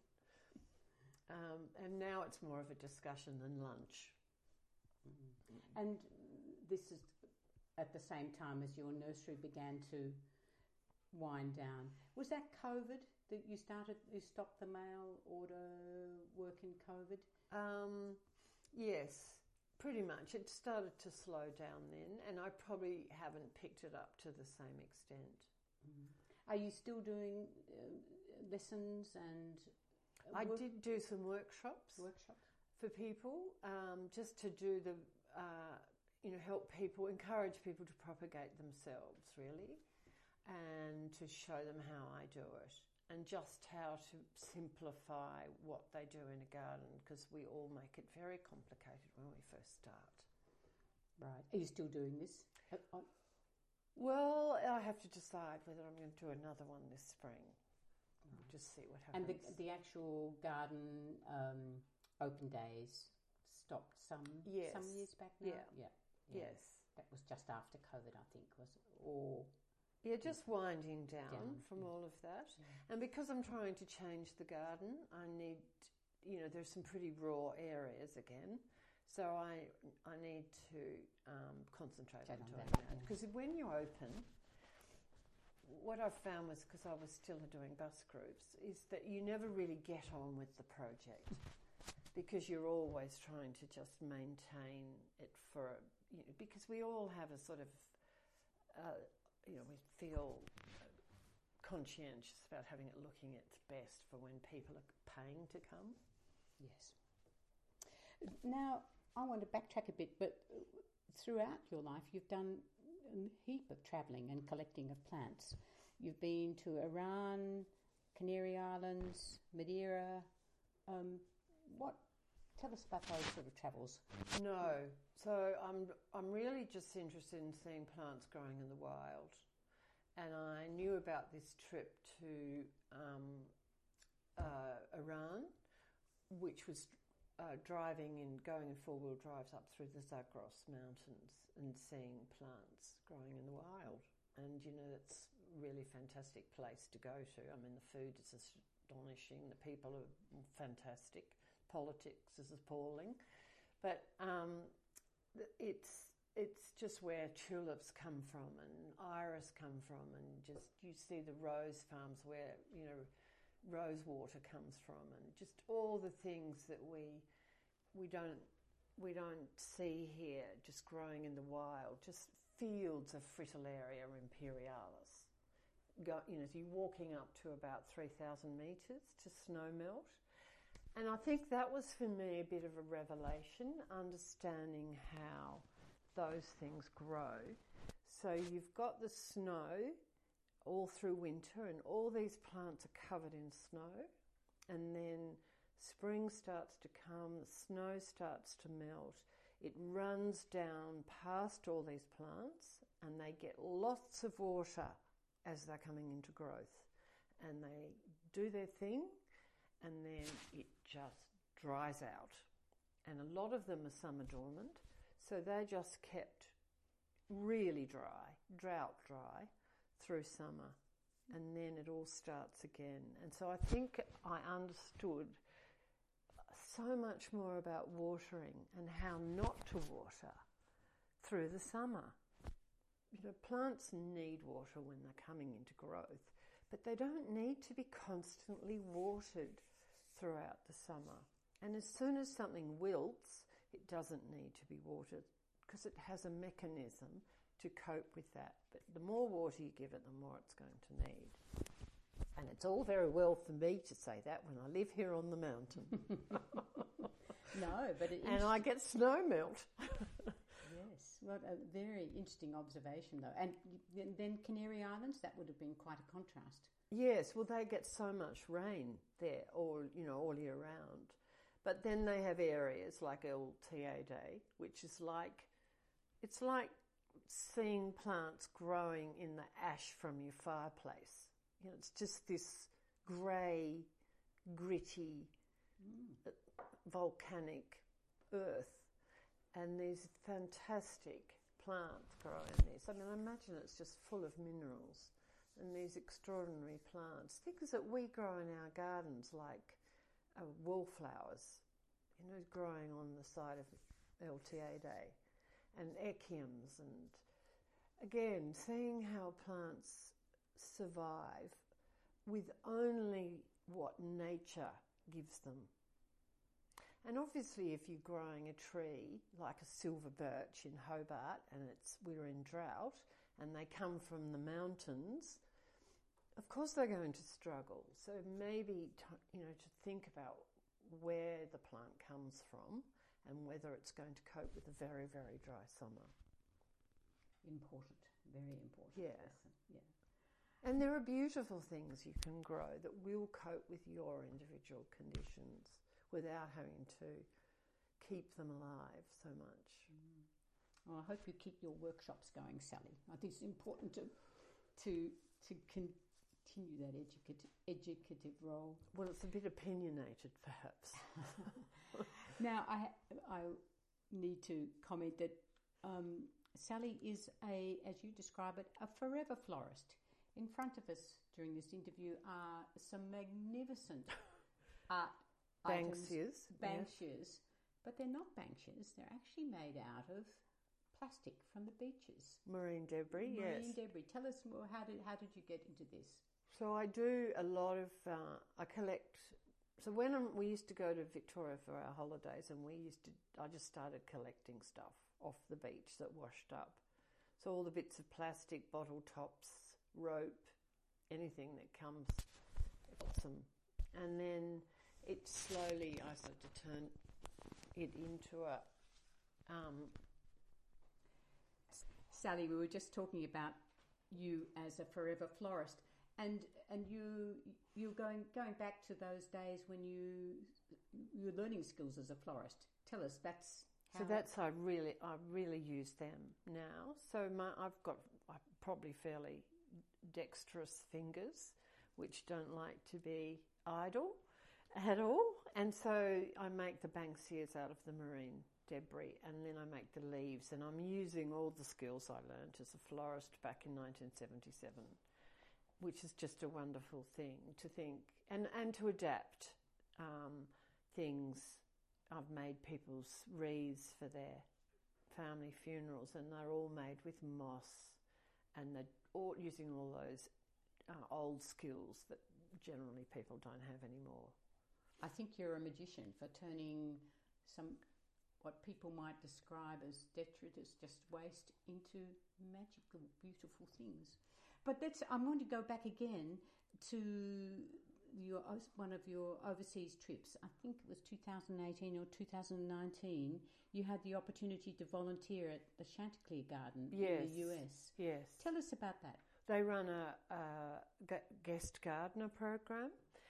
Um, and now it's more of a discussion than lunch. Mm. And this is at the same time as your nursery began to wind down. Was that COVID that you started, you stopped the mail order work in COVID? Um, yes, pretty much. It started to slow down then, and I probably haven't picked it up to the same extent. Mm. Are you still doing uh, lessons and uh, I work- did do some workshops workshops for people, um, just to do the, uh, you know, help people, encourage people to propagate themselves, really, and to show them how I do it, and just how to simplify what they do in a garden, because we all make it very complicated when we first start. Right. Are you still doing this? Uh, uh, Well, I have to decide whether I'm going to do another one this spring. We'll just see what And happens. the, the actual garden um, open days stopped some Yes. some years back now? Yeah. Yeah. Yeah. Yes. That was just after COVID, I think, was it? Or Yeah, just winding down, Down, from yeah. all of that. Yeah. And because I'm trying to change the garden, I need, you know, there's some pretty raw areas again. So I I need to um, concentrate Concentrate on on doing that, that. yeah. Because when you open, what I've found was, because I was still doing bus groups, is that you never really get on with the project, because you're always trying to just maintain it for, you know, because we all have a sort of, uh, you know, we feel conscientious about having it looking its best for when people are paying to come. yes. Now, I want to backtrack a bit, but throughout your life, you've done a heap of travelling and collecting of plants. You've been to Iran, Canary Islands, Madeira. Um, what? Tell us about those sort of travels. No, so I'm I'm really just interested in seeing plants growing in the wild, and I knew about this trip to um, uh, Iran, which was uh, driving and going in four-wheel drives up through the Zagros Mountains and seeing plants growing in the wild. And, you know, it's a really fantastic place to go to. I mean, the food is astonishing. The people are fantastic. Politics is appalling. But um, it's it's just where tulips come from and iris come from, and just you see the rose farms where, you know, rose water comes from, and just all the things that we we don't we don't see here just growing in the wild, just fields of Fritillaria imperialis. Go, you know, so you're walking up to about three thousand metres to snow melt. And I think that was for me a bit of a revelation, understanding how those things grow. So you've got the snow all through winter, and all these plants are covered in snow, and then spring starts to come, the snow starts to melt, it runs down past all these plants, and they get lots of water as they're coming into growth, and they do their thing, and then it just dries out. And a lot of them are summer dormant, so they're just kept really dry, drought dry, through summer. And then it all starts again. And so I think I understood so much more about watering and how not to water through the summer. You know, plants need water when they're coming into growth, but they don't need to be constantly watered throughout the summer. And as soon as something wilts, it doesn't need to be watered because it has a mechanism to cope with that. But the more water you give it, the more it's going to need. And it's all very well for me to say that when I live here on the mountain. No, but it and I get snow melt. Yes, well, a very interesting observation though. And then Canary Islands, that would have been quite a contrast. Yes, well, they get so much rain there, all you know, all year round. But then they have areas like El Teide, which is like, it's like seeing plants growing in the ash from your fireplace. You know, it's just this grey, gritty, mm. volcanic earth, and these fantastic plants grow in this. I mean, I imagine it's just full of minerals and these extraordinary plants, things that we grow in our gardens, like uh, wallflowers, you know, growing on the side of El Teide, and echiums, and again, seeing how plants survive with only what nature gives them. And obviously, if you're growing a tree like a silver birch in Hobart, and it's we're in drought, and they come from the mountains, of course they're going to struggle. So maybe to, you know to think about where the plant comes from and whether it's going to cope with a very, very dry summer. Important, very important. Yeah. Lesson. Yeah. And there are beautiful things you can grow that will cope with your individual conditions without having to keep them alive so much. Mm. Well, I hope you keep your workshops going, Sally. I think it's important to to to continue that educative educative role. Well, it's a bit opinionated, perhaps. Now, I I need to comment that um, Sally is a, as you describe it, a forever florist. In front of us during this interview are some magnificent art Banksias. Banksias, yes. But they're not Banksias. They're actually made out of plastic from the beaches. Marine debris, Marine yes. Marine debris. Tell us more, how did how did you get into this? So I do a lot of, uh, I collect, so when I'm, we used to go to Victoria for our holidays, and we used to, I just started collecting stuff off the beach that washed up. So all the bits of plastic, bottle tops, rope, anything that comes, got some. And then it slowly, I started to turn it into a... Um, Sally, we were just talking about you as a forever florist, and and you you're going going back to those days when you you were learning skills as a florist. Tell us, that's how so that's I really I really use them now. So my I've got I probably fairly dexterous fingers, which don't like to be idle at all. And so I make the Banksias out of the marine debris, and then I make the leaves, and I'm using all the skills I learnt as a florist back in nineteen seventy-seven, which is just a wonderful thing to think, and, and to adapt um, things. I've made people's wreaths for their family funerals, and they're all made with moss, and they're all using all those uh, old skills that generally people don't have anymore. I think you're a magician for turning some, what people might describe as detritus, just waste, into magical, beautiful things. But that's, I want to go back again to your one of your overseas trips. I think it was two thousand eighteen or two thousand nineteen. You had the opportunity to volunteer at the Chanticleer Garden yes. in the U S. Yes. Tell us about that. They run a, a guest gardener program,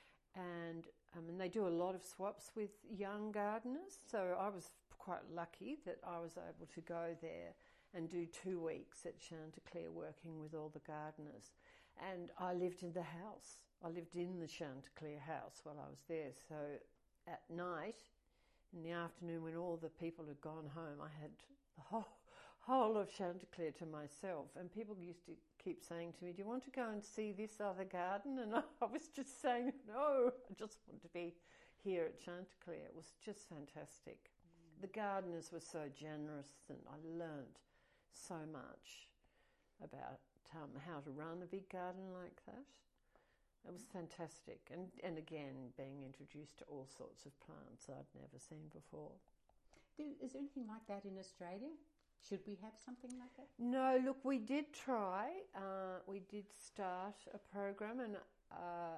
and um, and they do a lot of swaps with young gardeners. So I was quite lucky that I was able to go there and do two weeks at Chanticleer working with all the gardeners. And I lived in the house. I lived in the Chanticleer house while I was there. So at night, in the afternoon when all the people had gone home, I had the whole, whole of Chanticleer to myself. And people used to keep saying to me, do you want to go and see this other garden? And I was just saying, no, I just want to be here at Chanticleer. It was just fantastic. Mm. The gardeners were so generous, and I learnt so much about um, how to run a big garden like that. It was fantastic. And, and again, being introduced to all sorts of plants I'd never seen before. Is there anything like that in Australia? Should we have something like that? No, look, we did try. Uh, we did start a program, and uh,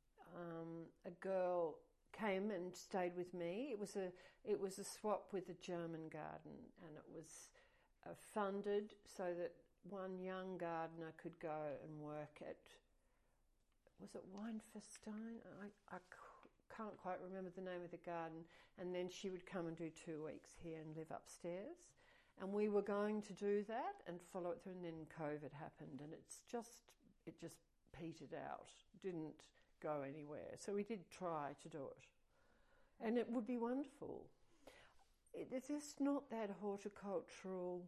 um, a girl came and stayed with me. It was a it was a swap with a German garden, and it was uh, funded so that one young gardener could go and work at, was it Weinfeststein? I, I can't quite remember the name of the garden. And then she would come and do two weeks here and live upstairs. And we were going to do that and follow it through, and then COVID happened, and it's just, it just petered out, didn't go anywhere. So we did try to do it. And it would be wonderful. It, it's just not that horticultural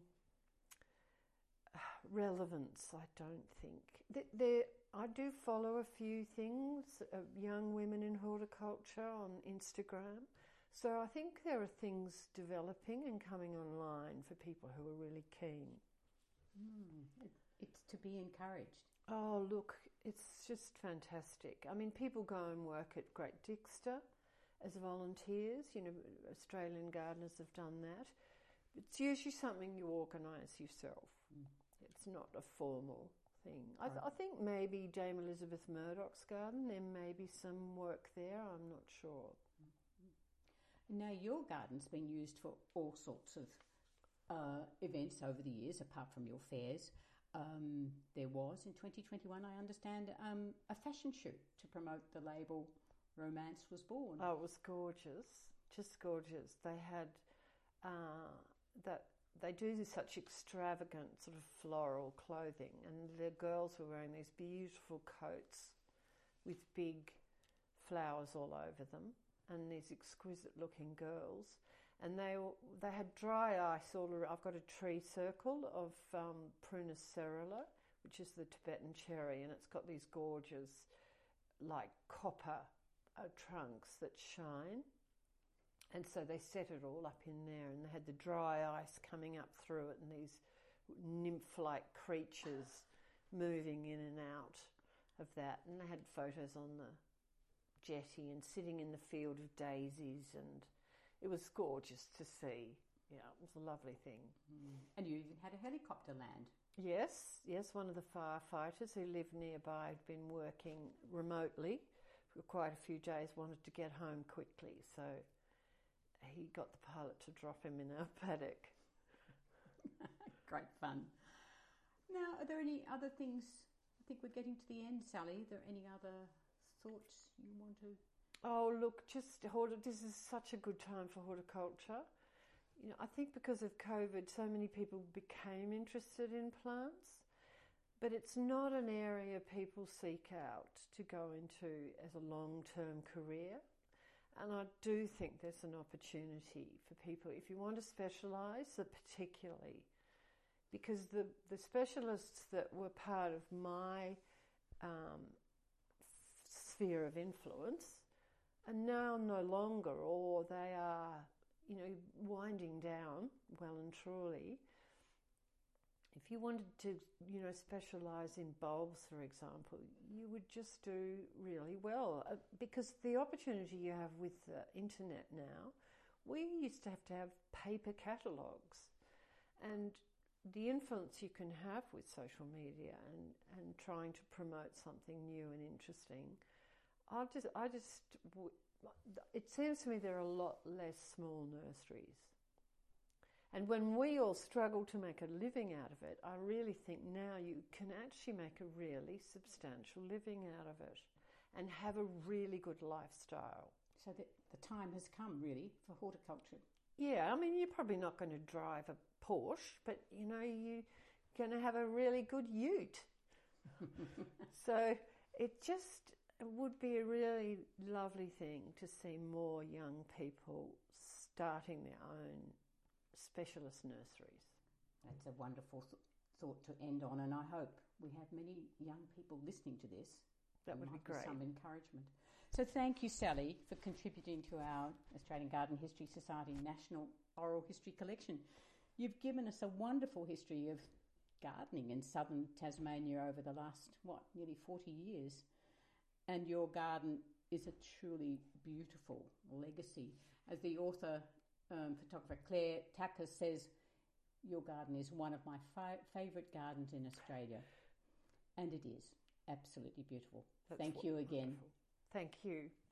relevance, I don't think. There, I do follow a few things of young women in horticulture on Instagram. So I think there are things developing and coming online for people who are really keen. Mm, it, it's to be encouraged. Oh, look, it's just fantastic. I mean, people go and work at Great Dixter as volunteers. You know, Australian gardeners have done that. It's usually something you organise yourself. Mm. It's not a formal thing. I, th- I think maybe Dame Elizabeth Murdoch's garden, there may be some work there, I'm not sure. Now, your garden's been used for all sorts of uh, events over the years, apart from your fairs. Um, there was, in twenty twenty-one, I understand, um, a fashion shoot to promote the label Romance Was Born. Oh, it was gorgeous, just gorgeous. They had uh, that. They do such extravagant sort of floral clothing, and the girls were wearing these beautiful coats with big flowers all over them, and these exquisite looking girls. And they they had dry ice all around. I've got a tree circle of um, Prunus cerula, which is the Tibetan cherry, and it's got these gorgeous, like copper uh, trunks that shine. And so they set it all up in there, and they had the dry ice coming up through it, and these nymph-like creatures moving in and out of that. And they had photos on the jetty and sitting in the field of daisies, and it was gorgeous to see. Yeah, it was a lovely thing. Mm. And you even had a helicopter land. Yes, yes. One of the firefighters who lived nearby had been working remotely for quite a few days, wanted to get home quickly, so he got the pilot to drop him in our paddock. Great fun. Now, are there any other things? I think we're getting to the end, Sally. Are there any other thoughts you want to? Oh, look, just this is such a good time for horticulture. You know, I think because of COVID, so many people became interested in plants. but it's not an area people seek out to go into as a long-term career. And I do think there's an opportunity for people, if you want to specialise, particularly, because the, the specialists that were part of my um, sphere of influence are now no longer, or they are, you know, winding down well and truly. If you wanted to, you know, specialise in bulbs, for example, you would just do really well, uh, because the opportunity you have with the internet now, we used to have to have paper catalogues, and the influence you can have with social media and, and trying to promote something new and interesting, I just, I just, it seems to me there are a lot less small nurseries. And when we all struggle to make a living out of it, I really think now you can actually make a really substantial living out of it and have a really good lifestyle. So the, the time has come, really, for horticulture. Yeah, I mean, you're probably not going to drive a Porsche, but, you know, you're going to have a really good ute. So it just would be a really lovely thing to see more young people starting their own specialist nurseries. That's a wonderful th- thought to end on, and I hope we have many young people listening to this. That would be great. Some encouragement. So thank you, Sally, for contributing to our Australian Garden History Society National Oral History Collection. You've given us a wonderful history of gardening in southern Tasmania over the last, what, nearly forty years. And your garden is a truly beautiful legacy. As the author, um, photographer Claire Tucker says, your garden is one of my fi- favourite gardens in Australia. And it is absolutely beautiful. That's Thank you again. Wonderful. Thank you.